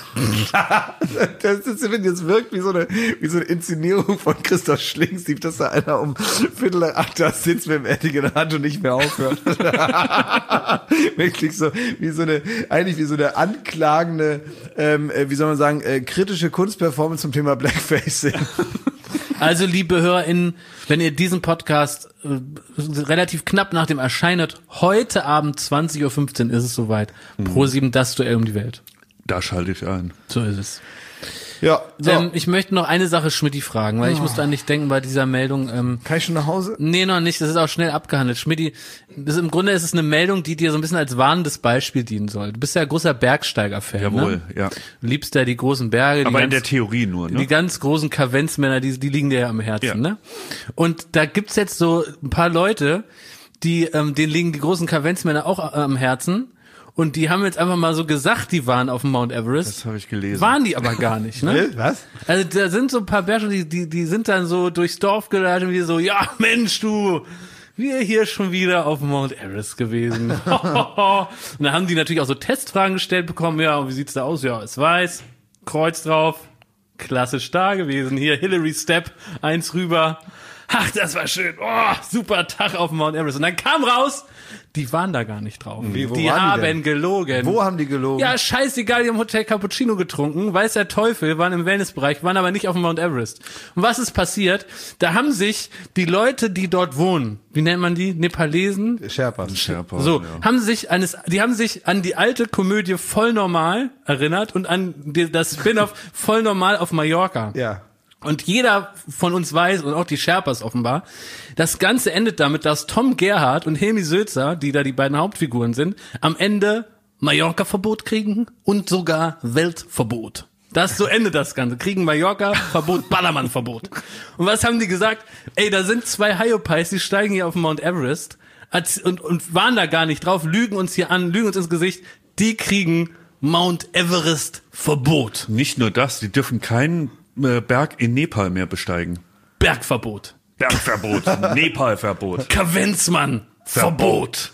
Das ist, wenn das wirkt wie so eine, wie so eine Inszenierung von Christoph Schlingensief, dass da einer um Viertel nach acht da sitzt mit dem Edding in der Hand und nicht mehr aufhört. Wirklich so, wie so eine, eigentlich wie so eine anklagende, ähm, äh, wie soll man sagen, äh, kritische Kunstperformance zum Thema Blackfacing. Also, liebe HörerInnen, wenn ihr diesen Podcast äh, relativ knapp nach dem Erscheinen, heute Abend zwanzig Uhr fünfzehn ist es soweit. Pro sieben das Duell um die Welt. Da schalte ich ein. So ist es. Ja, so. Ähm, ich möchte noch eine Sache Schmidti fragen, weil ich musste an dich denken bei dieser Meldung. Ähm, Kann ich schon nach Hause? nee, noch nicht, das ist auch schnell abgehandelt. Schmidti, das ist, im Grunde ist es eine Meldung, die dir so ein bisschen als warnendes Beispiel dienen soll. Du bist ja ein großer Bergsteiger-Fan, Jawohl, ne? ja. Du liebst ja die großen Berge. Die Aber in ganz, der Theorie nur, ne? Die ganz großen Kavenzmänner, die, die liegen dir ja am Herzen, Ja. ne? Und da gibt's jetzt so ein paar Leute, die, ähm, denen liegen die großen Kavenzmänner auch äh, am Herzen. Und die haben jetzt einfach mal so gesagt, die waren auf dem Mount Everest. Das habe ich gelesen. Waren die aber gar nicht, ne? Was? Also da sind so ein paar Berge, die, die, die sind dann so durchs Dorf geleitet und wir so, ja Mensch du, wir hier schon wieder auf dem Mount Everest gewesen. Und dann haben die natürlich auch so Testfragen gestellt bekommen, ja, und wie sieht's da aus? Ja, ist weiß, Kreuz drauf, klassisch da gewesen. Hier Hillary Step, eins rüber. Ach, das war schön. Oh, super Tag auf dem Mount Everest. Und dann kam raus, die waren da gar nicht drauf. Wie, wo die waren die haben denn? gelogen. Wo haben die gelogen? Ja, scheißegal, die haben Hotel Cappuccino getrunken, weiß der Teufel, waren im Wellnessbereich, waren aber nicht auf dem Mount Everest. Und was ist passiert? Da haben sich die Leute, die dort wohnen, wie nennt man die? Nepalesen? Sherpas. Sherpa, So, ja. haben sich eines, die haben sich an die alte Komödie Voll Normal erinnert und an die, das Spin-off Voll Normal auf Mallorca. Ja. Und jeder von uns weiß, und auch die Sherpas offenbar, das Ganze endet damit, dass Tom Gerhardt und Helmi Sülzer, die da die beiden Hauptfiguren sind, am Ende Mallorca-Verbot kriegen und sogar Weltverbot. Das, so endet das Ganze. Kriegen Mallorca-Verbot, Ballermann-Verbot. Und was haben die gesagt? Ey, da sind zwei Hyopies, die steigen hier auf den Mount Everest und, und waren da gar nicht drauf, lügen uns hier an, lügen uns ins Gesicht. Die kriegen Mount Everest-Verbot. Nicht nur das, die dürfen keinen äh, Berg in Nepal mehr besteigen. Bergverbot. Bergverbot, Nepalverbot. Kavenzmann-Verbot.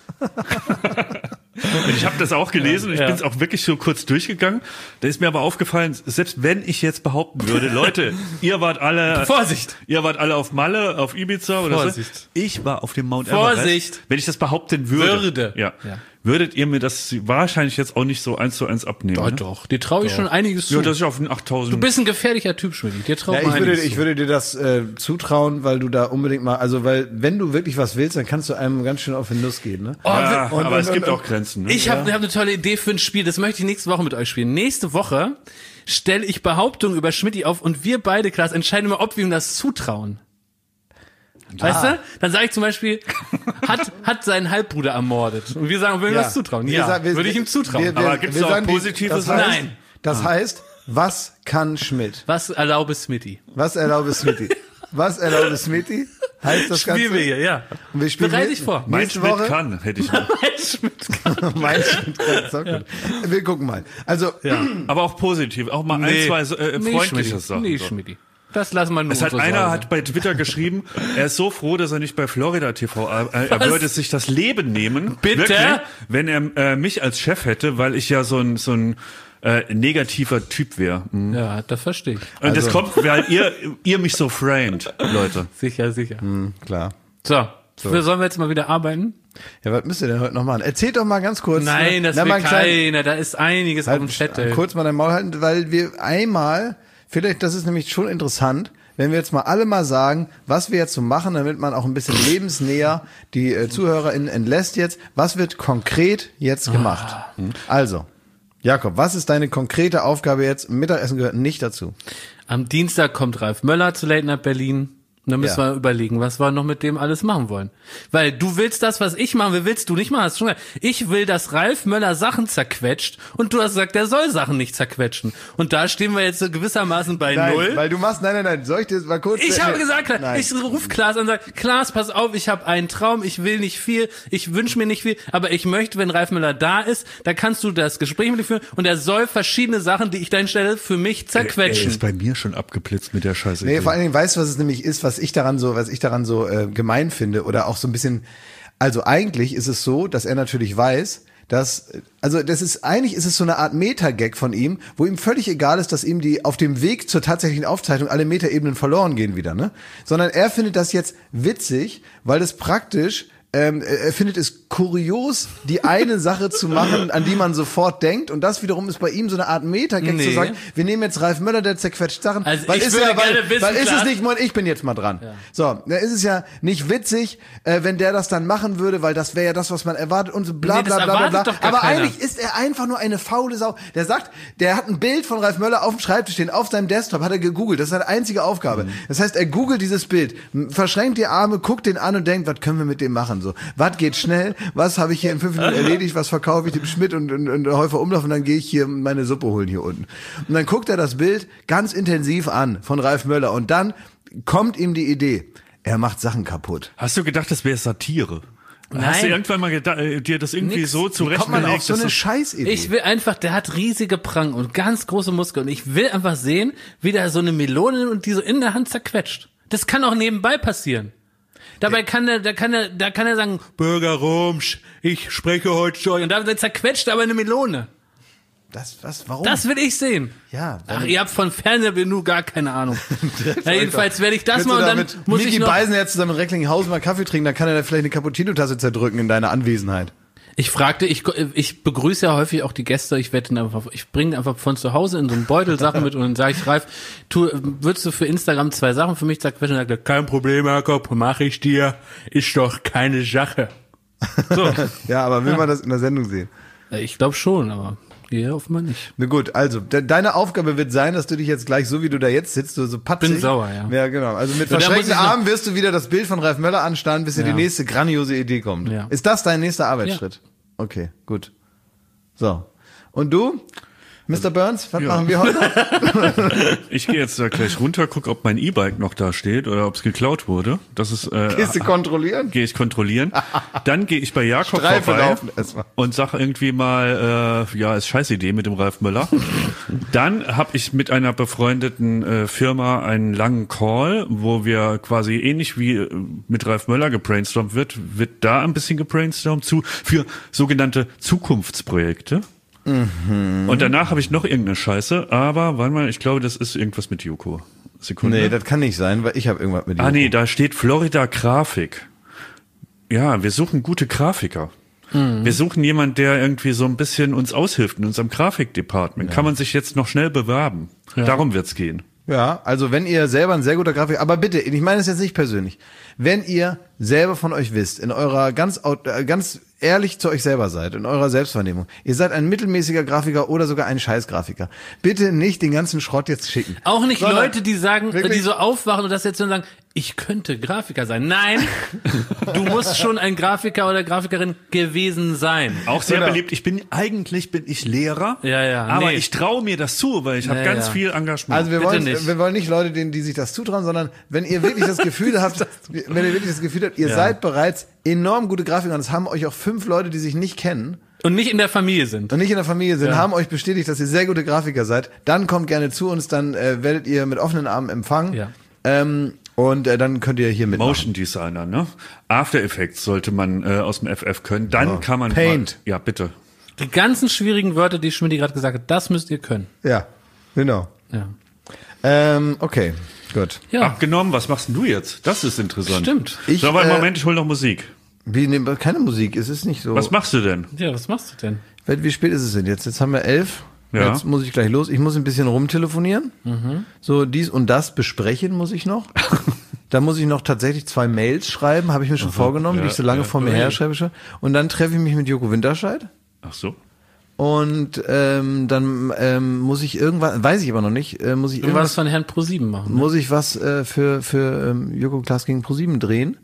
Und ich habe das auch gelesen und ich Ja. bin es auch wirklich so kurz durchgegangen. Da ist mir aber aufgefallen, selbst wenn ich jetzt behaupten würde, Leute, ihr wart alle, Vorsicht. ihr wart alle auf Malle, auf Ibiza oder Vorsicht. so. Ich war auf dem Mount Vorsicht. Everest. Wenn ich das behaupten würde, Würde. Ja, Ja. würdet ihr mir das wahrscheinlich jetzt auch nicht so eins zu eins abnehmen. Doch, ne? doch. Dir traue ich schon einiges zu. Ja, das ist auf den achttausend. Du bist ein gefährlicher Typ, Schmidt. Dir traue Ja, ich ich würde, einiges ich zu. würde dir das äh, zutrauen, weil du da unbedingt mal, also weil wenn du wirklich was willst, dann kannst du einem ganz schön auf den Nuss gehen, ne? Oh, ja, wir- aber und- es und- gibt und- auch Grenzen. Ne? Ich habe hab eine tolle Idee für ein Spiel, das möchte ich nächste Woche mit euch spielen. Nächste Woche stelle ich Behauptungen über Schmidti auf und wir beide, Klaas, entscheiden mal, ob wir ihm das zutrauen. Weißt du? Dann sage ich zum Beispiel, hat, hat seinen Halbbruder ermordet. Und wir sagen, würden wir Ja. das zutrauen? Wir Ja, sagen- wir- würde ich ihm zutrauen. wir- wir- Aber gibt's wir auch sagen die- positive das Sachen? heißt, Nein. Das heißt, was kann Schmidt? Was erlaube Smitty? Was erlaube Smitty? Was erlaube Smitty? Heißt das Ganze? Spielen wir hier, ja. Und wir spielen Bereite mit- dich vor. Mein Nächste Schmidt Woche? kann, hätte ich noch. Mein Schmidt kann. So gut. Wir gucken mal. Also, Aber auch positiv, auch mal Nee. ein, zwei äh, Nee, freundliche Schmitty. Sachen. Nee, so. Schmitty. Das lassen wir nur. Es hat unsere einer Säule. hat bei Twitter geschrieben, er ist so froh, dass er nicht bei Florida T V arbeitet. Er Was? würde sich das Leben nehmen, Bitte? wirklich, wenn er äh, mich als Chef hätte, weil ich ja so ein so ein äh, negativer Typ wäre. Mhm. Ja, das verstehe ich. Und Also- das kommt, weil ihr ihr mich so framed, Leute. Sicher, sicher. klar. So, so. Sollen wir jetzt mal wieder arbeiten? Ja, was müsst ihr denn heute noch machen? Erzählt doch mal ganz kurz. Nein, ne? das Na, will mal einen kleinen- keiner. Da ist einiges auf dem Halt, Zettel. kurz mal dein Maul halten, weil wir einmal, vielleicht, das ist nämlich schon interessant, wenn wir jetzt mal alle mal sagen, was wir jetzt so machen, damit man auch ein bisschen lebensnäher die äh, ZuhörerInnen entlässt jetzt. Was wird konkret jetzt gemacht? Ah. Also, Jakob, was ist deine konkrete Aufgabe jetzt? Mittagessen gehört nicht dazu. Am Dienstag kommt Ralf Möller zu Late Night Berlin. Und dann müssen Ja. wir überlegen, was wir noch mit dem alles machen wollen. Weil du willst das, was ich machen will, willst du nicht machen. Hast du schon gesagt. Ich will, dass Ralf Möller Sachen zerquetscht und du hast gesagt, der soll Sachen nicht zerquetschen. Und da stehen wir jetzt so gewissermaßen bei null. weil du machst, nein, nein, nein, soll ich dir mal kurz... Ich habe nee, gesagt, nein. ich rufe Klaas an und sage, Klaas, pass auf, ich habe einen Traum, ich will nicht viel, ich wünsche mir nicht viel, aber ich möchte, wenn Ralf Möller da ist, da kannst du das Gespräch mit ihm führen und er soll verschiedene Sachen, die ich da stelle, für mich Er zerquetschen. ist bei mir schon abgeblitzt mit der Scheiße. Nee, vor allen Dingen weißt du, was es nämlich ist, was ich daran so, was ich daran so äh, gemein finde oder auch so ein bisschen, also eigentlich ist es so, dass er natürlich weiß, dass, also das ist, eigentlich ist es so eine Art Meta-Gag von ihm, wo ihm völlig egal ist, dass ihm die auf dem Weg zur tatsächlichen Aufzeichnung alle Metaebenen verloren gehen wieder, ne? Sondern er findet das jetzt witzig, weil es praktisch Ähm, er findet es kurios, die eine Sache zu machen, an die man sofort denkt. Und das wiederum ist bei ihm so eine Art Meta-Gag Nee. zu sagen, wir nehmen jetzt Ralf Möller, der zerquetscht Sachen. Also weil ich ist würde ja, weil, gerne wissen, weil ist es Klaas- nicht, Mann, ich bin jetzt mal dran. So, da ist es ja nicht witzig, äh, wenn der das dann machen würde, weil das wäre ja das, was man erwartet und so bla Nee, das bla bla bla. erwartet bla. doch gar Aber keiner. eigentlich ist er einfach nur eine faule Sau. Der sagt, der hat ein Bild von Ralf Möller auf dem Schreibtisch stehen, auf seinem Desktop, hat er gegoogelt. Das ist seine einzige Aufgabe. Das heißt, er googelt dieses Bild, m- verschränkt die Arme, guckt den an und denkt, was können wir mit dem machen? So, was geht schnell? Was habe ich hier in fünf Minuten erledigt? Was verkaufe ich dem Schmidt und, und, und Häufer Umlauf? Und dann gehe ich hier meine Suppe holen hier unten. Und dann guckt er das Bild ganz intensiv an von Ralf Möller und dann kommt ihm die Idee. Er macht Sachen kaputt. Hast du gedacht, das wäre Satire? Nein. Hast du irgendwann mal gedacht, äh, dir das irgendwie Nix. so Kommt man zurechtgelegt? auf so eine dass Scheißidee? Ich will einfach, der hat riesige Pranken und ganz große Muskeln. Und ich will einfach sehen, wie der so eine Melone nimmt und die so in der Hand zerquetscht. Das kann auch nebenbei passieren. Dabei kann der, da kann er, da kann er sagen, Bürger Rumsch, ich spreche heute schon. Und dann zerquetscht er aber eine Melone. das, was, warum? Das will ich sehen. Ja, Ach, ihr habt von Fernsehen nur gar keine Ahnung. Ja, jedenfalls werde ich das Willst mal du und da dann mit muss Niki ich noch... Beisenherz zusammen in Recklinghausen mal Kaffee trinken, dann kann er da vielleicht eine Cappuccino-Tasse zerdrücken in deiner Anwesenheit. Ich fragte, ich, ich begrüße ja häufig auch die Gäste, ich werde einfach, ich bringe einfach von zu Hause in so einen Beutel Sachen mit und dann sage ich, Ralf, tu, würdest du für Instagram zwei Sachen für mich zerquetschen? Und dann sagt er, kein Problem, Jakob, mache ich dir, ist doch keine Sache. So, Ja, aber will man das in der Sendung sehen? ich glaube schon, aber hier offenbar nicht. Na gut, also de deine Aufgabe wird sein, dass du dich jetzt gleich, so wie du da jetzt sitzt, so, so patzig. Bin sauer, ja. Ja, genau. Also mit So, da muss verschränkten ich noch- Armen wirst du wieder das Bild von Ralf Möller anstarren, bis dir Ja. die nächste grandiose Idee kommt. Ja. Ist das dein nächster Arbeitsschritt? Okay, gut. So. Und du? Mister Burns, was Ja. machen wir heute? Ich gehe jetzt da gleich runter, guck, ob mein E-Bike noch da steht oder ob es geklaut wurde. Das ist äh, Gehst du kontrollieren? gehe ich kontrollieren. Dann gehe ich bei Jakob Streife vorbei laufen erstmal. und sag irgendwie mal, äh, ja, ist scheiß Idee mit dem Ralf Möller. Dann habe ich mit einer befreundeten äh, Firma einen langen Call, wo wir quasi ähnlich wie äh, mit Ralf Möller gebrainstormt wird, wird da ein bisschen gebrainstormt zu für sogenannte Zukunftsprojekte. Mhm. Und danach habe ich noch irgendeine Scheiße, aber warte mal, ich glaube, das ist irgendwas mit Joko. Sekunde. Nee, das kann nicht sein, weil ich habe irgendwas mit dir. Ah nee, da steht Florida Grafik. Ja, wir suchen gute Grafiker. Mhm. Wir suchen jemanden, der irgendwie so ein bisschen uns aushilft in unserem Grafikdepartment. Kann man sich jetzt noch schnell bewerben. Darum wird's gehen. Ja, also wenn ihr selber ein sehr guter Grafiker, aber bitte, ich meine es jetzt nicht persönlich, wenn ihr selber von euch wisst, in eurer ganz, aut- äh, ganz ehrlich zu euch selber seid, in eurer Selbstwahrnehmung, ihr seid ein mittelmäßiger Grafiker oder sogar ein Scheißgrafiker, bitte nicht den ganzen Schrott jetzt schicken. Auch nicht Sondern Leute, die sagen, wirklich- die so aufwachen und das jetzt so sagen, ich könnte Grafiker sein. Nein, du musst schon ein Grafiker oder Grafikerin gewesen sein. Auch sehr Genau. beliebt. Ich bin, eigentlich bin ich Lehrer. Ja, ja, Aber nee. ich traue mir das zu, weil ich habe Ja, ganz ja. viel Engagement. Also wir Bitte wollen, nicht. wir wollen nicht Leute, denen, die sich das zutrauen, sondern wenn ihr wirklich das Gefühl habt, wenn ihr wirklich das Gefühl habt, ihr Ja. seid bereits enorm gute Grafiker und es haben euch auch fünf Leute, die sich nicht kennen Und nicht in der Familie sind. und nicht in der Familie sind, Ja. haben euch bestätigt, dass ihr sehr gute Grafiker seid, dann kommt gerne zu uns, dann äh, werdet ihr mit offenen Armen empfangen. Ja. Ähm, und äh, dann könnt ihr hier mitmachen. Motion Designer, ne? After Effects sollte man äh, aus dem F F können. Dann Oh. kann man Paint. Mal, ja, bitte. Die ganzen schwierigen Wörter, die Schmidt gerade gesagt hat, das müsst ihr können. Ja, genau. Ja. Ähm, okay, gut. Ja, Abgenommen, was machst denn du jetzt? Das ist interessant. stimmt. Ich, so, aber im äh, Moment, ich hol noch Musik. Wie, ne, keine Musik, es ist nicht so. Was machst du denn? Ja, was machst du denn? Wie spät ist es denn jetzt? Jetzt haben wir elf. Ja. Jetzt muss ich gleich los. Ich muss ein bisschen rumtelefonieren. So dies und das besprechen muss ich noch. Da muss ich noch tatsächlich zwei Mails schreiben, habe ich mir schon vorgenommen, ja, die ich so lange ja. vor mir her schreibe. Und dann treffe ich mich mit Joko Winterscheid. Ach so. Und ähm, dann ähm, muss ich irgendwann, weiß ich aber noch nicht, äh, muss ich Du warst irgendwas, von Herrn ProSieben machen. Ne? muss ich was äh, für für ähm, Joko Klaas gegen ProSieben drehen.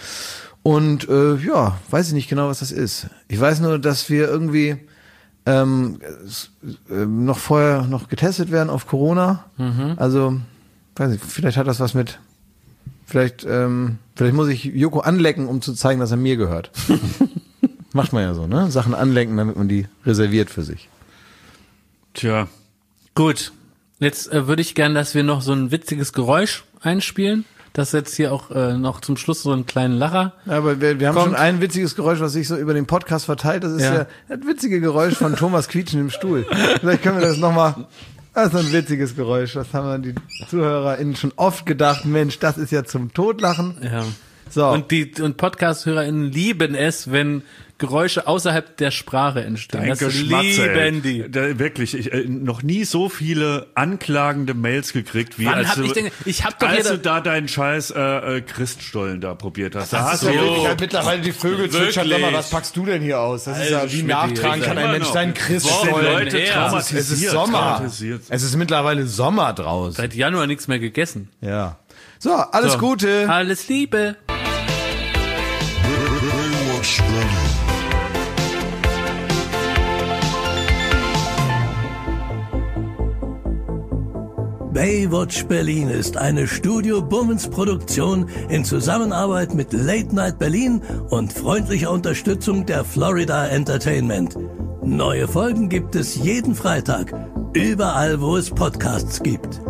Und äh, ja, weiß ich nicht genau, was das ist. Ich weiß nur, dass wir irgendwie ähm, s- äh, noch vorher noch getestet werden auf Corona. Also, weiß ich, vielleicht hat das was mit, vielleicht, ähm, vielleicht muss ich Joko anlecken, um zu zeigen, dass er mir gehört. Macht man ja so, ne? Sachen anlenken, damit man die reserviert für sich. Tja. Gut, jetzt äh, würde ich gern, dass wir noch so ein witziges Geräusch einspielen. Das jetzt hier auch äh, noch zum Schluss so einen kleinen Lacher. Aber wir, wir haben Kommt. schon ein witziges Geräusch, was sich so über den Podcast verteilt. Das ist ja, Ja. das witzige Geräusch von Thomas Quietschen im Stuhl. Vielleicht können wir das nochmal. Das ist ein witziges Geräusch. Das haben die ZuhörerInnen schon oft gedacht. Mensch, das ist ja zum Totlachen. Ja. So. Und die und Podcast-HörerInnen lieben es, wenn Geräusche außerhalb der Sprache entstehen. Dein Das Geschmatze, ey. lieben die. Da, wirklich, ich äh, noch nie so viele anklagende Mails gekriegt, wie Wann als hab du, ich denn- ich hab doch als hier du da deinen scheiß äh, äh, Christstollen da probiert hast. Da Das hast ist du ja wirklich halt mittlerweile die Vögel zwitschern. Sag mal, was packst du denn hier aus? Das ist ja, wie nachtragen kann ein Mensch seinen Christstollen. Wochen Leute her. traumatisiert. Es ist Sommer. traumatisiert. Es ist mittlerweile Sommer draußen. Seit Januar nichts mehr gegessen. Ja. So, alles So. Gute. Alles Liebe. Baywatch Berlin. Baywatch Berlin ist eine Studio Bummens Produktion in Zusammenarbeit mit Late Night Berlin und freundlicher Unterstützung der Florida Entertainment. Neue Folgen gibt es jeden Freitag, überall wo es Podcasts gibt.